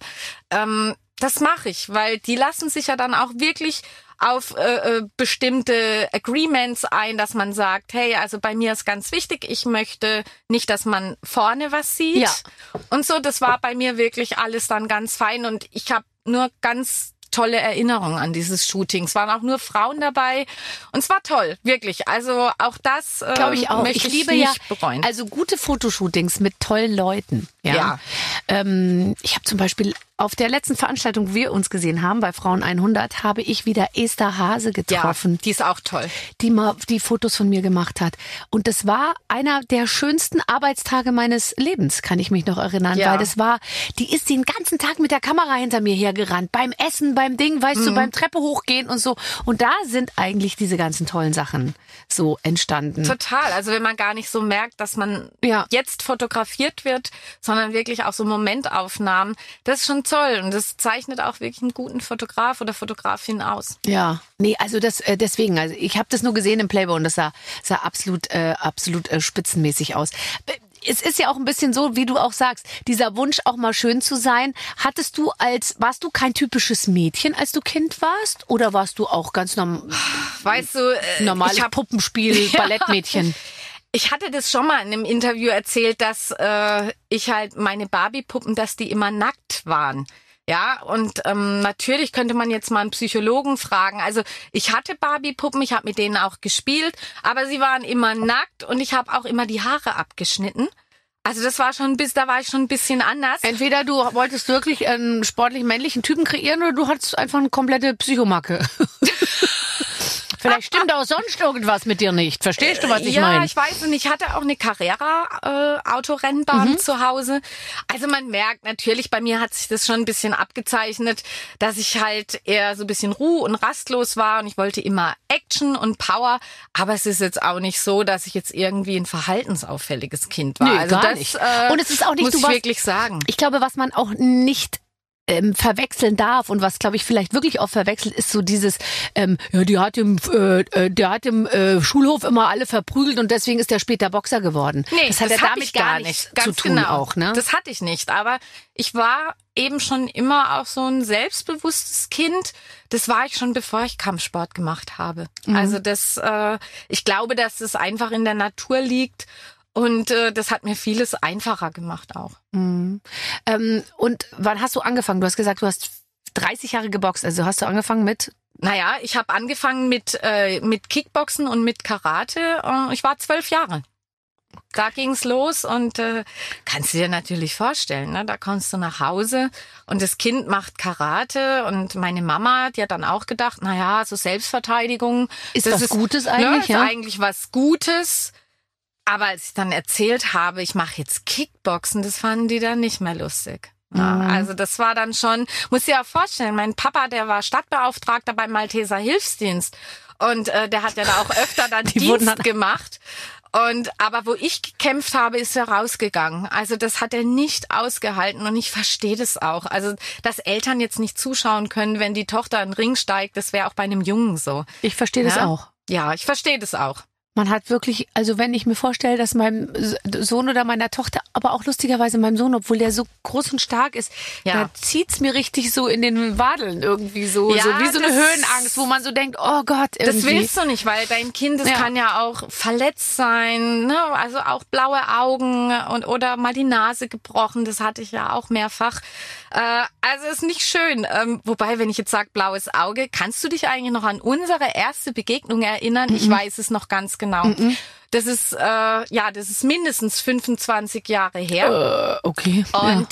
das mache ich, weil die lassen sich ja dann auch wirklich auf bestimmte Agreements ein, dass man sagt, hey, also bei mir ist ganz wichtig, ich möchte nicht, dass man vorne was sieht. Ja. Und so, das war bei mir wirklich alles dann ganz fein und ich habe nur ganz tolle Erinnerungen an dieses Shooting. Es waren auch nur Frauen dabei und es war toll, wirklich. Also auch das glaube ich auch. Möchte ich liebe nicht bereuen. Also gute Fotoshootings mit tollen Leuten. Ja. Ich habe zum Beispiel auf der letzten Veranstaltung, wo wir uns gesehen haben, bei Frauen 100, habe ich wieder Esther Hase getroffen. Ja, die ist auch toll. Die mal die Fotos von mir gemacht hat. Und das war einer der schönsten Arbeitstage meines Lebens, kann ich mich noch erinnern. Ja. Weil die ist den ganzen Tag mit der Kamera hinter mir hergerannt. Beim Essen, beim Ding, weißt du, beim Treppe hochgehen und so. Und da sind eigentlich diese ganzen tollen Sachen so entstanden. Total. Also wenn man gar nicht so merkt, dass man jetzt fotografiert wird, sondern wirklich auch so Momentaufnahmen, das ist schon toll und das zeichnet auch wirklich einen guten Fotograf oder Fotografin aus. Ja, nee, also deswegen, also ich habe das nur gesehen im Playboy und das sah absolut spitzenmäßig aus. Es ist ja auch ein bisschen so, wie du auch sagst, dieser Wunsch auch mal schön zu sein. Warst du kein typisches Mädchen, als du Kind warst? Oder warst du auch ganz normales Puppenspiel, Ballettmädchen? Ich hatte das schon mal in einem Interview erzählt, dass ich halt meine Barbie-Puppen, dass die immer nackt waren. Ja, und natürlich könnte man jetzt mal einen Psychologen fragen. Also ich hatte Barbie-Puppen, ich habe mit denen auch gespielt, aber sie waren immer nackt und ich habe auch immer die Haare abgeschnitten. Also da war ich schon ein bisschen anders. Entweder du wolltest wirklich einen sportlich männlichen Typen kreieren oder du hattest einfach eine komplette Psychomacke. Vielleicht stimmt auch sonst irgendwas mit dir nicht. Verstehst du, was ich meine? Ja, ich weiß nicht. Ich hatte auch eine Carrera-Autorennbahn zu Hause. Also man merkt natürlich, bei mir hat sich das schon ein bisschen abgezeichnet, dass ich halt eher so ein bisschen und rastlos war und ich wollte immer Action und Power. Aber es ist jetzt auch nicht so, dass ich jetzt irgendwie ein verhaltensauffälliges Kind war. Nee, also gar nicht. Und es ist auch nicht, muss ich wirklich sagen. Ich glaube, was man auch nicht verwechseln darf und was, glaube ich, vielleicht wirklich oft verwechselt, ist so dieses, der hat im Schulhof immer alle verprügelt und deswegen ist der später Boxer geworden. Nee, das hat ja damit gar nichts zu tun auch, ne? Das hatte ich nicht, aber ich war eben schon immer auch so ein selbstbewusstes Kind. Das war ich schon, bevor ich Kampfsport gemacht habe. Also ich glaube, dass es einfach in der Natur liegt. Und das hat mir vieles einfacher gemacht auch. Und wann hast du angefangen? Du hast gesagt, du hast 30 Jahre geboxt. Also hast du angefangen mit? Naja, ich habe angefangen mit Kickboxen und mit Karate. Ich war 12 Jahre. Da ging's los und kannst du dir natürlich vorstellen, ne? Da kommst du nach Hause und das Kind macht Karate und meine Mama, die hat dann auch gedacht, naja, so Selbstverteidigung. Ist das was Gutes eigentlich? Ne, ist eigentlich was Gutes. Aber als ich dann erzählt habe, ich mache jetzt Kickboxen, das fanden die dann nicht mehr lustig. Ja, also das war dann schon, muss dir auch vorstellen, mein Papa, der war Stadtbeauftragter beim Malteser Hilfsdienst und der hat ja da auch öfter dann Dienst gemacht. Aber wo ich gekämpft habe, ist er rausgegangen. Also das hat er nicht ausgehalten und ich verstehe das auch. Also dass Eltern jetzt nicht zuschauen können, wenn die Tochter in den Ring steigt, das wäre auch bei einem Jungen so. Ich verstehe das auch. Ja, ich verstehe das auch. Man hat wirklich, also wenn ich mir vorstelle, dass meinem Sohn oder meiner Tochter, aber auch lustigerweise meinem Sohn, obwohl der so groß und stark ist, da zieht's mir richtig so in den Wadeln irgendwie so, so wie so eine Höhenangst, wo man so denkt, oh Gott, irgendwie. Das willst du nicht, weil dein Kind, das kann ja auch verletzt sein, ne? Also auch blaue Augen oder mal die Nase gebrochen, das hatte ich ja auch mehrfach. Also ist nicht schön. Wobei, wenn ich jetzt sage blaues Auge, kannst du dich eigentlich noch an unsere erste Begegnung erinnern? Ich weiß es noch ganz genau. Das ist mindestens 25 Jahre her. Okay. Und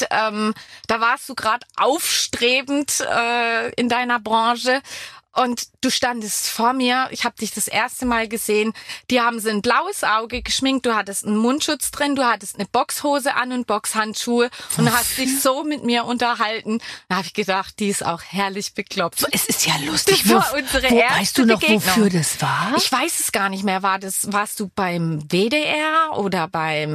da warst du gerade aufstrebend in deiner Branche. Und du standest vor mir, ich habe dich das erste Mal gesehen, die haben so ein blaues Auge geschminkt, du hattest einen Mundschutz drin, du hattest eine Boxhose an und Boxhandschuhe und hast dich so mit mir unterhalten. Da habe ich gedacht, die ist auch herrlich bekloppt. So, es ist ja lustig. Das war unsere erste weißt du noch, Begegnung. wofür das war? Ich weiß es gar nicht mehr. Warst du beim WDR oder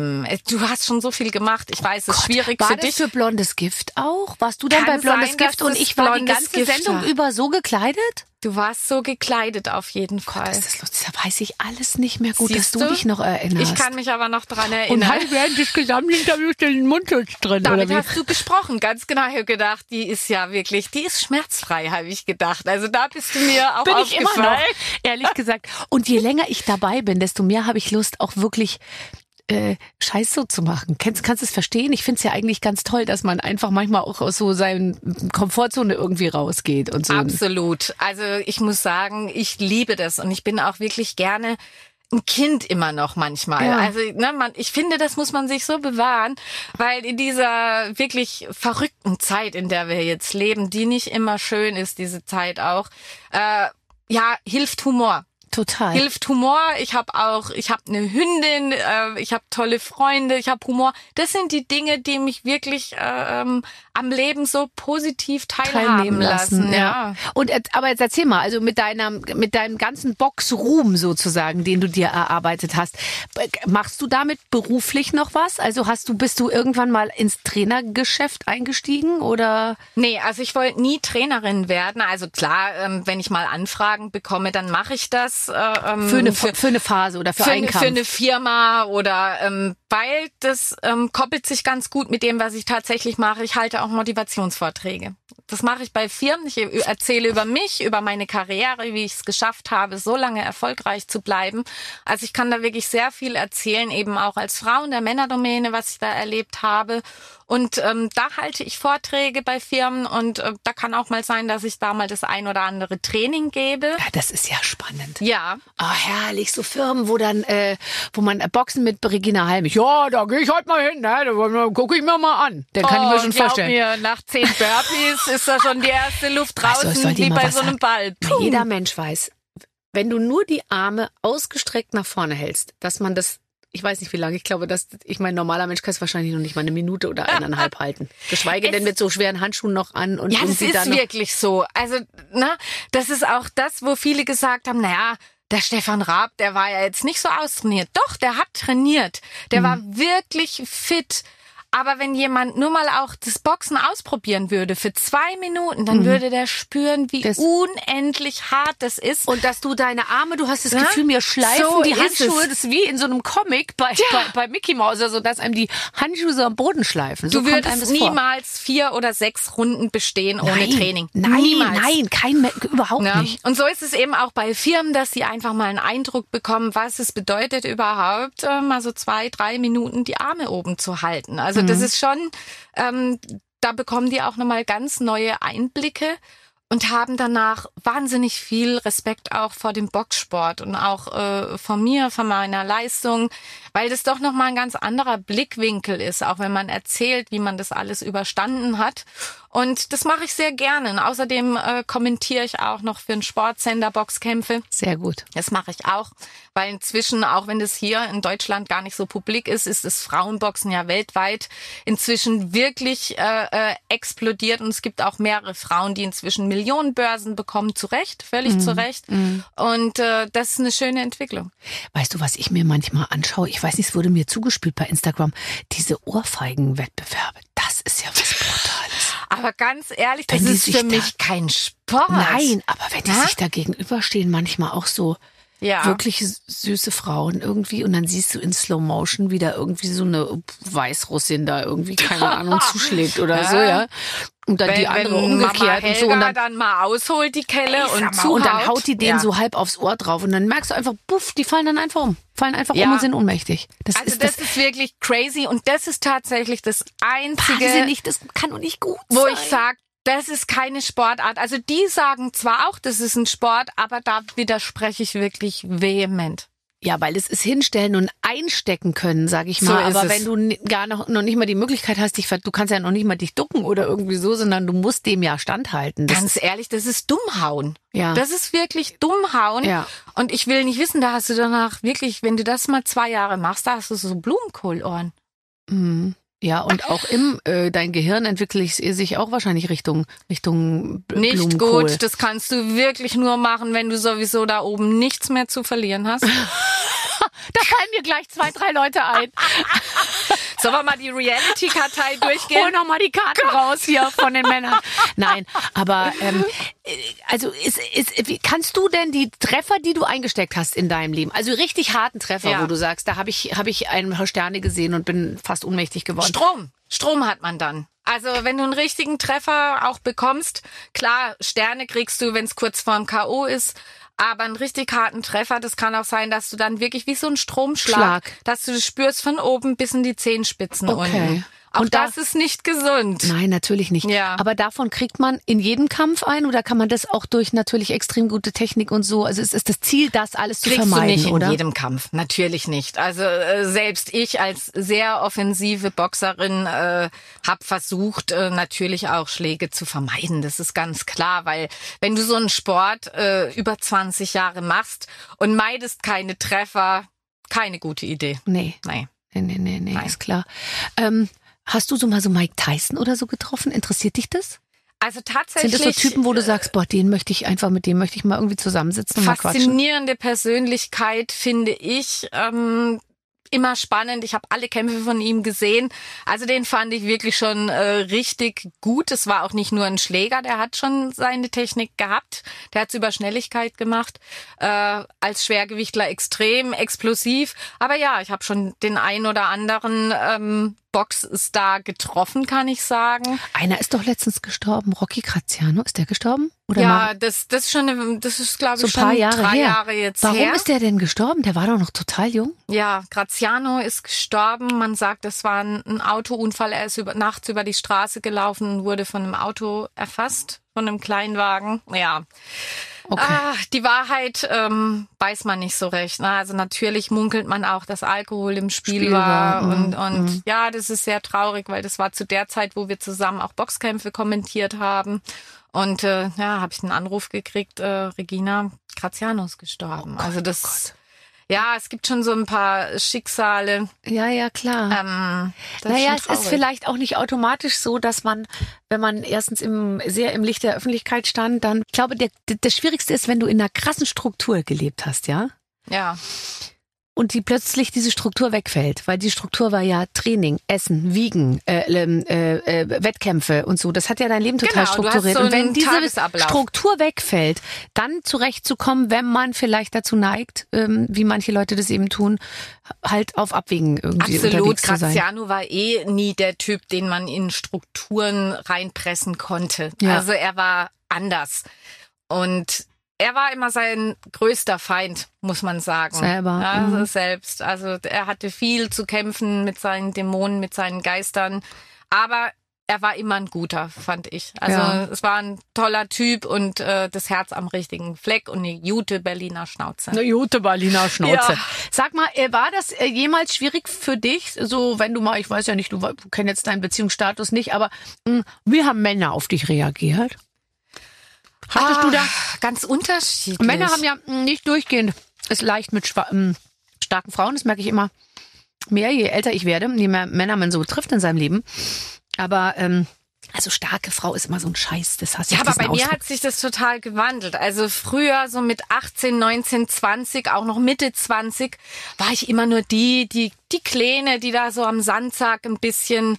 du hast schon so viel gemacht. Ich weiß, es ist schwierig für dich. War das für Blondes Gift auch? Warst du dann bei Blondes Gift und ich war die ganze Sendung über so gekleidet? Du warst so gekleidet auf jeden Fall. Gott, ist das lustig. Da weiß ich alles nicht mehr gut, dass du dich noch erinnerst. Ich kann mich aber noch dran erinnern. Und halt während des gesamten Interviews den Mundschutz drin, damit oder wie? Hast du gesprochen, ganz genau. Ich habe gedacht, die ist schmerzfrei, habe ich gedacht. Also da bist du mir auch aufgefallen. Bin ich immer noch, ehrlich gesagt. Und je länger ich dabei bin, desto mehr habe ich Lust, auch wirklich Scheiß so zu machen. Kannst du es verstehen? Ich finde es ja eigentlich ganz toll, dass man einfach manchmal auch aus so seinen Komfortzone irgendwie rausgeht und so. Absolut. Also ich muss sagen, ich liebe das und ich bin auch wirklich gerne ein Kind immer noch manchmal. Ja. Also ich finde, das muss man sich so bewahren, weil in dieser wirklich verrückten Zeit, in der wir jetzt leben, die nicht immer schön ist, diese Zeit auch, hilft Humor. Total. Hilft Humor. Ich habe eine Hündin, ich habe tolle Freunde, ich habe Humor. Das sind die Dinge, die mich wirklich am Leben so positiv teilhaben lassen. Ja. Und aber jetzt erzähl mal, also mit deinem ganzen Boxruhm sozusagen, den du dir erarbeitet hast, machst du damit beruflich noch was? Also bist du irgendwann mal ins Trainergeschäft eingestiegen oder? Nee, also ich wollte nie Trainerin werden. Also klar, wenn ich mal Anfragen bekomme, dann mache ich das. Für eine Phase oder für einen Kampf. Für eine Firma oder weil das koppelt sich ganz gut mit dem, was ich tatsächlich mache. Ich halte auch Motivationsvorträge. Das mache ich bei Firmen. Ich erzähle über mich, über meine Karriere, wie ich es geschafft habe, so lange erfolgreich zu bleiben. Also ich kann da wirklich sehr viel erzählen, eben auch als Frau in der Männerdomäne, was ich da erlebt habe. Und da halte ich Vorträge bei Firmen und da kann auch mal sein, dass ich da mal das ein oder andere Training gebe. Ja, das ist ja spannend. Ja. Ah, herrlich, so Firmen, wo man Boxen mit Regina Halmich. Ja, da gehe ich heute mal hin, ne? Da gucke ich mir mal an. Den kann ich mir schon vorstellen. Mir, nach 10 Burpees ist da schon die erste Luft draußen, wie bei so einem Ball. Puh. Jeder Mensch weiß, wenn du nur die Arme ausgestreckt nach vorne hältst, dass man das, ich weiß nicht wie lange, ich glaube, ein normaler Mensch kann es wahrscheinlich noch nicht mal eine Minute oder 1,5 halten. Geschweige denn mit so schweren Handschuhen noch an. Und ja, das ist wirklich so. Also, das ist auch das, wo viele gesagt haben, der Stefan Raab, der war ja jetzt nicht so austrainiert. Doch, der hat trainiert. Der war wirklich fit. Aber wenn jemand nur mal auch das Boxen ausprobieren würde für 2 Minuten, dann würde der spüren, wie unendlich hart das ist. Und dass du deine Arme, du hast das Gefühl, mir schleifen So die ist Handschuhe, es. das ist wie in so einem Comic bei Mickey Mouse, also dass einem die Handschuhe so am Boden schleifen. So Du kommt einem würdest das vor. niemals 4 oder 6 Runden bestehen ohne Training. Nein, Niemals. Überhaupt Ja. nicht. Und so ist es eben auch bei Firmen, dass sie einfach mal einen Eindruck bekommen, was es bedeutet überhaupt, mal so 2-3 Minuten die Arme oben zu halten. Also das ist schon, da bekommen die auch nochmal ganz neue Einblicke und haben danach wahnsinnig viel Respekt auch vor dem Boxsport und auch von mir, von meiner Leistung, weil das doch nochmal ein ganz anderer Blickwinkel ist, auch wenn man erzählt, wie man das alles überstanden hat. Und das mache ich sehr gerne. Und außerdem kommentiere ich auch noch für einen Sportsender Boxkämpfe. Sehr gut. Das mache ich auch, weil inzwischen, auch wenn das hier in Deutschland gar nicht so publik ist das Frauenboxen ja weltweit inzwischen wirklich explodiert. Und es gibt auch mehrere Frauen, die inzwischen Millionenbörsen bekommen, zu Recht, völlig zu Recht. Und das ist eine schöne Entwicklung. Weißt du, was ich mir manchmal anschaue? Ich weiß nicht, es wurde mir zugespielt bei Instagram. Diese Ohrfeigenwettbewerbe, das ist ja was Brutales. Aber ganz ehrlich, das Wenn die ist sich für mich kein Sport. Nein, aber wenn die sich da gegenüberstehen, manchmal auch so wirklich süße Frauen irgendwie und dann siehst du in Slow Motion, wie da irgendwie so eine Weißrussin da irgendwie, keine Ahnung, zuschlägt oder so, ja. Und dann die andere umgekehrt Mama und Helga so. Und dann mal ausholt die Kelle und zuhaut. Und dann haut die den Ja. so halb aufs Ohr drauf und dann merkst du einfach, puff, die fallen dann einfach um. Fallen einfach um und sind ohnmächtig. Das Also das ist wirklich crazy und das ist tatsächlich das Einzige, wahnsinnig, das kann doch nicht gut wo sein. ich sage, das ist keine Sportart. Also die sagen zwar auch, das ist ein Sport, aber da widerspreche ich wirklich vehement. Ja, weil es ist hinstellen und einstecken können, sag ich So mal. ist Aber es. wenn du gar noch nicht mal die Möglichkeit hast, du kannst ja noch nicht mal dich ducken oder irgendwie so, sondern du musst dem ja standhalten. Das Ganz ehrlich, das ist Dummhauen. Ja. Das ist wirklich Dummhauen. Ja. Und ich will nicht wissen, da hast du danach wirklich, wenn du das mal 2 Jahre machst, da hast du so Blumenkohlohren. Ja, und auch dein Gehirn entwickelt sich auch wahrscheinlich Richtung Nicht Blumenkohl. gut, das kannst du wirklich nur machen, wenn du sowieso da oben nichts mehr zu verlieren hast. Da fallen mir gleich 2, 3 Leute ein. Sollen wir mal die Reality-Kartei Hol durchgehen? noch mal die Karten raus hier von den Männern. Nein, aber also kannst du denn die Treffer, die du eingesteckt hast in deinem Leben, also richtig harten Treffer, Ja. wo du sagst, da habe ich ein paar Sterne gesehen und bin fast ohnmächtig geworden. Strom hat man dann. Also wenn du einen richtigen Treffer auch bekommst, klar, Sterne kriegst du, wenn es kurz vorm K.O. ist, aber einen richtig harten Treffer, das kann auch sein, dass du dann wirklich wie so ein Stromschlag, dass du das spürst von oben bis in die Zehenspitzen unten. Auch Und das ist nicht gesund. Nein, natürlich nicht. Ja. Aber davon kriegt man in jedem Kampf ein oder kann man das auch durch natürlich extrem gute Technik und so? Also es ist das Ziel, das alles zu Kriegst vermeiden, du nicht oder? in jedem Kampf, natürlich nicht. Also selbst ich als sehr offensive Boxerin habe versucht, natürlich auch Schläge zu vermeiden. Das ist ganz klar, weil wenn du so einen Sport über 20 Jahre machst und meidest keine Treffer, keine gute Idee. Nee, Nein. ist klar. Hast du so mal so Mike Tyson oder so getroffen? Interessiert dich das? Also tatsächlich. Sind das so Typen, wo du sagst, boah, mit dem möchte ich mal irgendwie zusammensitzen und mal quatschen? Faszinierende Persönlichkeit, finde ich. Immer spannend. Ich habe alle Kämpfe von ihm gesehen. Also den fand ich wirklich schon richtig gut. Es war auch nicht nur ein Schläger, der hat schon seine Technik gehabt. Der hat's über Schnelligkeit gemacht. Als Schwergewichtler extrem explosiv. Aber ja, ich habe schon den ein oder anderen Boxstar getroffen, kann ich sagen. Einer ist doch letztens gestorben, Rocky Graziano. Ist der gestorben? Oder Ja, das ist schon, das ist glaube so ich ein paar schon Jahre 3 her. Jahre jetzt Warum her. ist der denn gestorben? Der war doch noch total jung. Ja, Graziano ist gestorben. Man sagt, es war ein Autounfall. Er ist nachts über die Straße gelaufen und wurde von einem Auto erfasst, von einem Kleinwagen. Ja. Okay. Die Wahrheit weiß man nicht so recht. Ne? Also natürlich munkelt man auch, dass Alkohol im Spiel war. Und ja, das ist sehr traurig, weil das war zu der Zeit, wo wir zusammen auch Boxkämpfe kommentiert haben. Und habe ich einen Anruf gekriegt, Regina Graziano ist gestorben. Oh Gott, also das... Ja, es gibt schon so ein paar Schicksale. Ja, klar. Das Naja, ist schon es ist traurig. vielleicht auch nicht automatisch so, dass man, wenn man erstens sehr im Licht der Öffentlichkeit stand, dann, ich glaube, das Schwierigste ist, wenn du in einer krassen Struktur gelebt hast, ja? Ja. und die plötzlich diese Struktur wegfällt, weil die Struktur war ja Training, Essen, Wiegen, Wettkämpfe und so. Das hat ja dein Leben total strukturiert. Du hast so und wenn diese Tagesablauf. Struktur wegfällt, dann zurechtzukommen, wenn man vielleicht dazu neigt, wie manche Leute das eben tun, halt auf Abwägen irgendwie Absolut. unterwegs zu sein. Graziano war nie der Typ, den man in Strukturen reinpressen konnte. Ja. Also er war anders. Und er war immer sein größter Feind, muss man sagen. Selber. Ja, also selbst. Also er hatte viel zu kämpfen mit seinen Dämonen, mit seinen Geistern. Aber er war immer ein guter, fand ich. Also es war ein toller Typ und das Herz am richtigen Fleck und eine gute Berliner Schnauze. Eine gute Berliner Schnauze. Ja. Sag mal, war das jemals schwierig für dich? So, wenn du mal, ich weiß ja nicht, du kennst jetzt deinen Beziehungsstatus nicht, aber wie haben Männer auf dich reagiert? Hattest du da? Ganz unterschiedlich. Männer haben ja nicht durchgehend es leicht mit starken Frauen, das merke ich immer mehr, je älter ich werde, je mehr Männer man so trifft in seinem Leben. Aber also starke Frau ist immer so ein Scheiß, das hast du. Ja, aber bei mir hat sich das total gewandelt. Also früher, so mit 18, 19, 20, auch noch Mitte 20, war ich immer nur die Kleine, die da so am Sandsack ein bisschen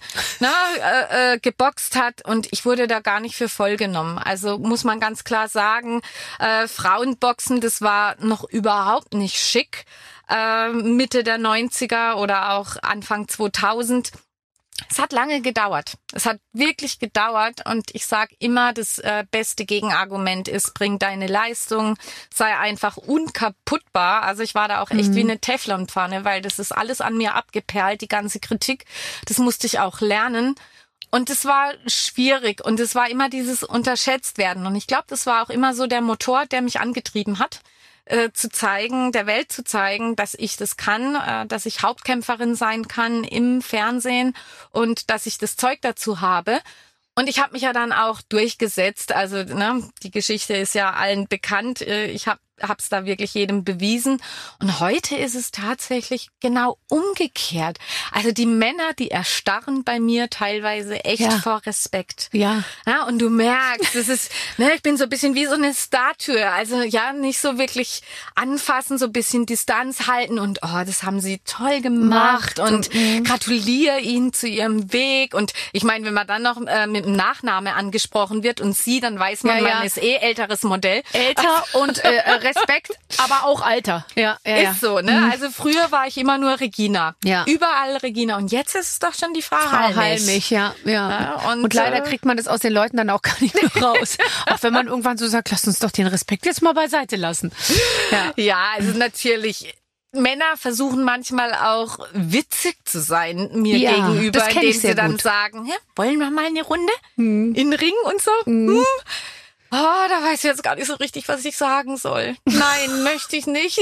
geboxt hat, und ich wurde da gar nicht für voll genommen. Also muss man ganz klar sagen, Frauenboxen, das war noch überhaupt nicht schick. Mitte der 90er oder auch Anfang 2000. Es hat lange gedauert. Es hat wirklich gedauert, und ich sag immer, das beste Gegenargument ist, bring deine Leistung, sei einfach unkaputtbar. Also ich war da auch echt wie eine Teflonpfanne, weil das ist alles an mir abgeperlt, die ganze Kritik. Das musste ich auch lernen. Und es war schwierig, und es war immer dieses unterschätzt werden. Und ich glaube, das war auch immer so der Motor, der mich angetrieben hat, zu zeigen, der Welt zu zeigen, dass ich das kann, dass ich Hauptkämpferin sein kann im Fernsehen und dass ich das Zeug dazu habe. Und ich habe mich ja dann auch durchgesetzt. Also die Geschichte ist ja allen bekannt. Ich hab's da wirklich jedem bewiesen. Und heute ist es tatsächlich genau umgekehrt. Also die Männer, die erstarren bei mir teilweise echt vor Respekt. Ja. Ja, und du merkst, das ist, ich bin so ein bisschen wie so eine Statue. Also nicht so wirklich anfassen, so ein bisschen Distanz halten und das haben sie toll gemacht und gratuliere ihnen zu ihrem Weg. Und ich meine, wenn man dann noch mit dem Nachname angesprochen wird und sie, dann weiß man, man ist älteres Modell. Älter und Respekt, aber auch Alter. Ja. Ist so, ne? Also früher war ich immer nur Regina. Ja. Überall Regina. Und jetzt ist es doch schon die Frau Halmich. Ja. Und leider kriegt man das aus den Leuten dann auch gar nicht mehr raus. Auch wenn man irgendwann so sagt, lass uns doch den Respekt jetzt mal beiseite lassen. Ja, also natürlich. Männer versuchen manchmal auch witzig zu sein mir gegenüber, indem sie dann sagen, wollen wir mal eine Runde in den Ring und so? Da weiß ich jetzt gar nicht so richtig, was ich sagen soll. Nein, möchte ich nicht.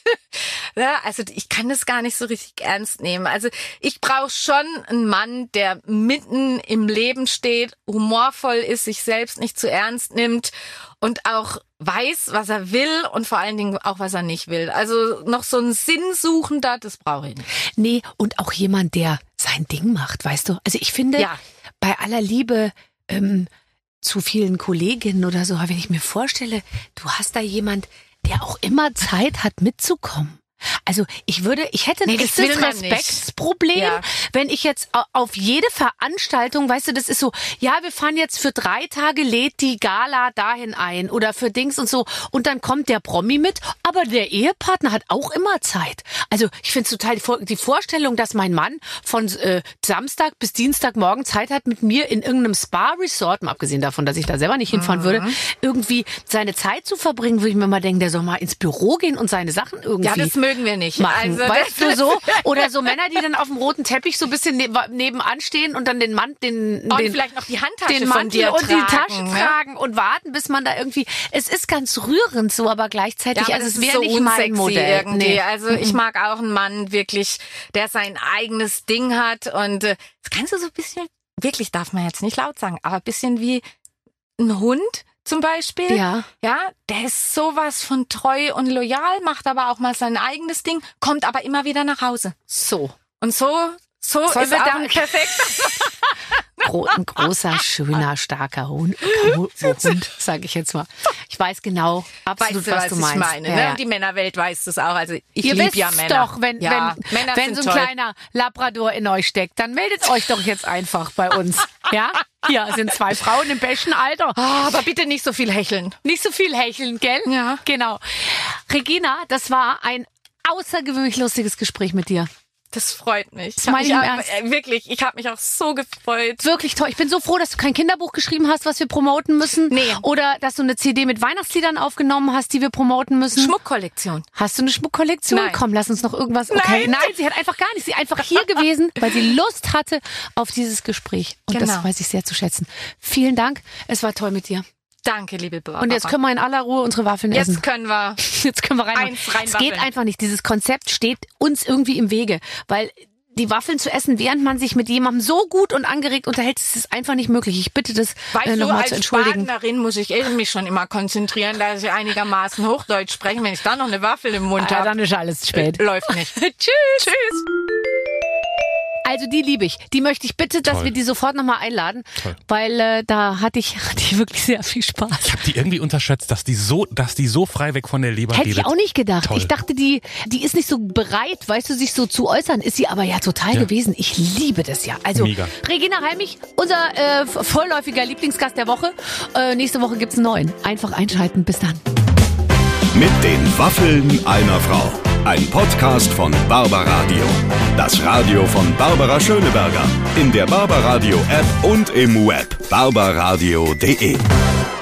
Also ich kann das gar nicht so richtig ernst nehmen. Also ich brauche schon einen Mann, der mitten im Leben steht, humorvoll ist, sich selbst nicht zu ernst nimmt und auch weiß, was er will und vor allen Dingen auch, was er nicht will. Also noch so ein Sinnsuchender, das brauche ich nicht. Nee, und auch jemand, der sein Ding macht, weißt du? Also ich finde, bei aller Liebe zu vielen Kolleginnen oder so, wenn ich mir vorstelle, du hast da jemand, der auch immer Zeit hat mitzukommen. Also ich hätte ein echtes Respektsproblem, wenn ich jetzt auf jede Veranstaltung, weißt du, das ist so, wir fahren jetzt für 3 Tage, lädt die Gala dahin ein oder für Dings und so, und dann kommt der Promi mit, aber der Ehepartner hat auch immer Zeit. Also ich finde es total die Vorstellung, dass mein Mann von Samstag bis Dienstagmorgen Zeit hat, mit mir in irgendeinem Spa-Resort, mal abgesehen davon, dass ich da selber nicht hinfahren würde, irgendwie seine Zeit zu verbringen, würde ich mir mal denken, der soll mal ins Büro gehen und seine Sachen irgendwie mögen wir nicht machen. Also, weißt du so? Oder so Männer, die dann auf dem roten Teppich so ein bisschen nebenan stehen und dann den vielleicht noch die Handtasche den von dir und tragen, die Taschen tragen und warten, bis man da irgendwie. Es ist ganz rührend so, aber gleichzeitig, also es wäre so nicht mein Modell. Irgendwie. Nee. Also ich mag auch einen Mann wirklich, der sein eigenes Ding hat, und das kannst du so ein bisschen, wirklich darf man jetzt nicht laut sagen, aber ein bisschen wie ein Hund. Zum Beispiel, der ist sowas von treu und loyal, macht aber auch mal sein eigenes Ding, kommt aber immer wieder nach Hause. So. Und so ist er dann perfekt. ein großer, schöner, starker Hund, sage ich jetzt mal. Ich weiß genau absolut, was du meinst. Ich meine, ne? Und die Männerwelt weiß das auch. Also ich liebe ja Männer. Doch, wenn so ein kleiner Labrador in euch steckt, dann meldet euch doch jetzt einfach bei uns. Ja? Hier sind 2 Frauen im besten Alter. Oh, aber bitte nicht so viel hecheln. Nicht so viel hecheln, gell? Ja. Genau. Regina, das war ein außergewöhnlich lustiges Gespräch mit dir. Das freut mich. Das meine ich im Ernst. Wirklich, ich habe mich auch so gefreut. Wirklich toll. Ich bin so froh, dass du kein Kinderbuch geschrieben hast, was wir promoten müssen. Nee. Oder dass du eine CD mit Weihnachtsliedern aufgenommen hast, die wir promoten müssen. Schmuckkollektion. Hast du eine Schmuckkollektion? Nein. Komm, lass uns noch irgendwas. Okay. Nein, sie hat einfach gar nicht. Sie ist einfach hier gewesen, weil sie Lust hatte auf dieses Gespräch. Und das weiß ich sehr zu schätzen. Vielen Dank. Es war toll mit dir. Danke, liebe Barbara. Und jetzt können wir in aller Ruhe unsere Waffeln essen. Jetzt können wir rein. Es geht einfach nicht. Dieses Konzept steht uns irgendwie im Wege, weil die Waffeln zu essen, während man sich mit jemandem so gut und angeregt unterhält, ist es einfach nicht möglich. Ich bitte das nochmal zu entschuldigen. Als Badenerin muss ich mich schon immer konzentrieren, dass ich einigermaßen Hochdeutsch spreche. Wenn ich dann noch eine Waffel im Mund habe, dann ist alles spät. Läuft nicht. Tschüss. Also die liebe ich. Die möchte ich bitte, dass wir die sofort nochmal einladen, weil da hatte ich wirklich sehr viel Spaß. Ich habe die irgendwie unterschätzt, dass die so frei weg von der Leber redet. Hätte ich auch nicht gedacht. Toll. Ich dachte, die ist nicht so bereit, weißt du, sich so zu äußern. Ist sie aber ja total gewesen. Ich liebe das ja. Also mega. Regina Halmich, unser vorläufiger Lieblingsgast der Woche. Nächste Woche gibt's einen neuen. Einfach einschalten. Bis dann. Mit den Waffeln einer Frau. Ein Podcast von Barbaradio. Das Radio von Barbara Schöneberger. In der Barbaradio App und im Web barbaradio.de.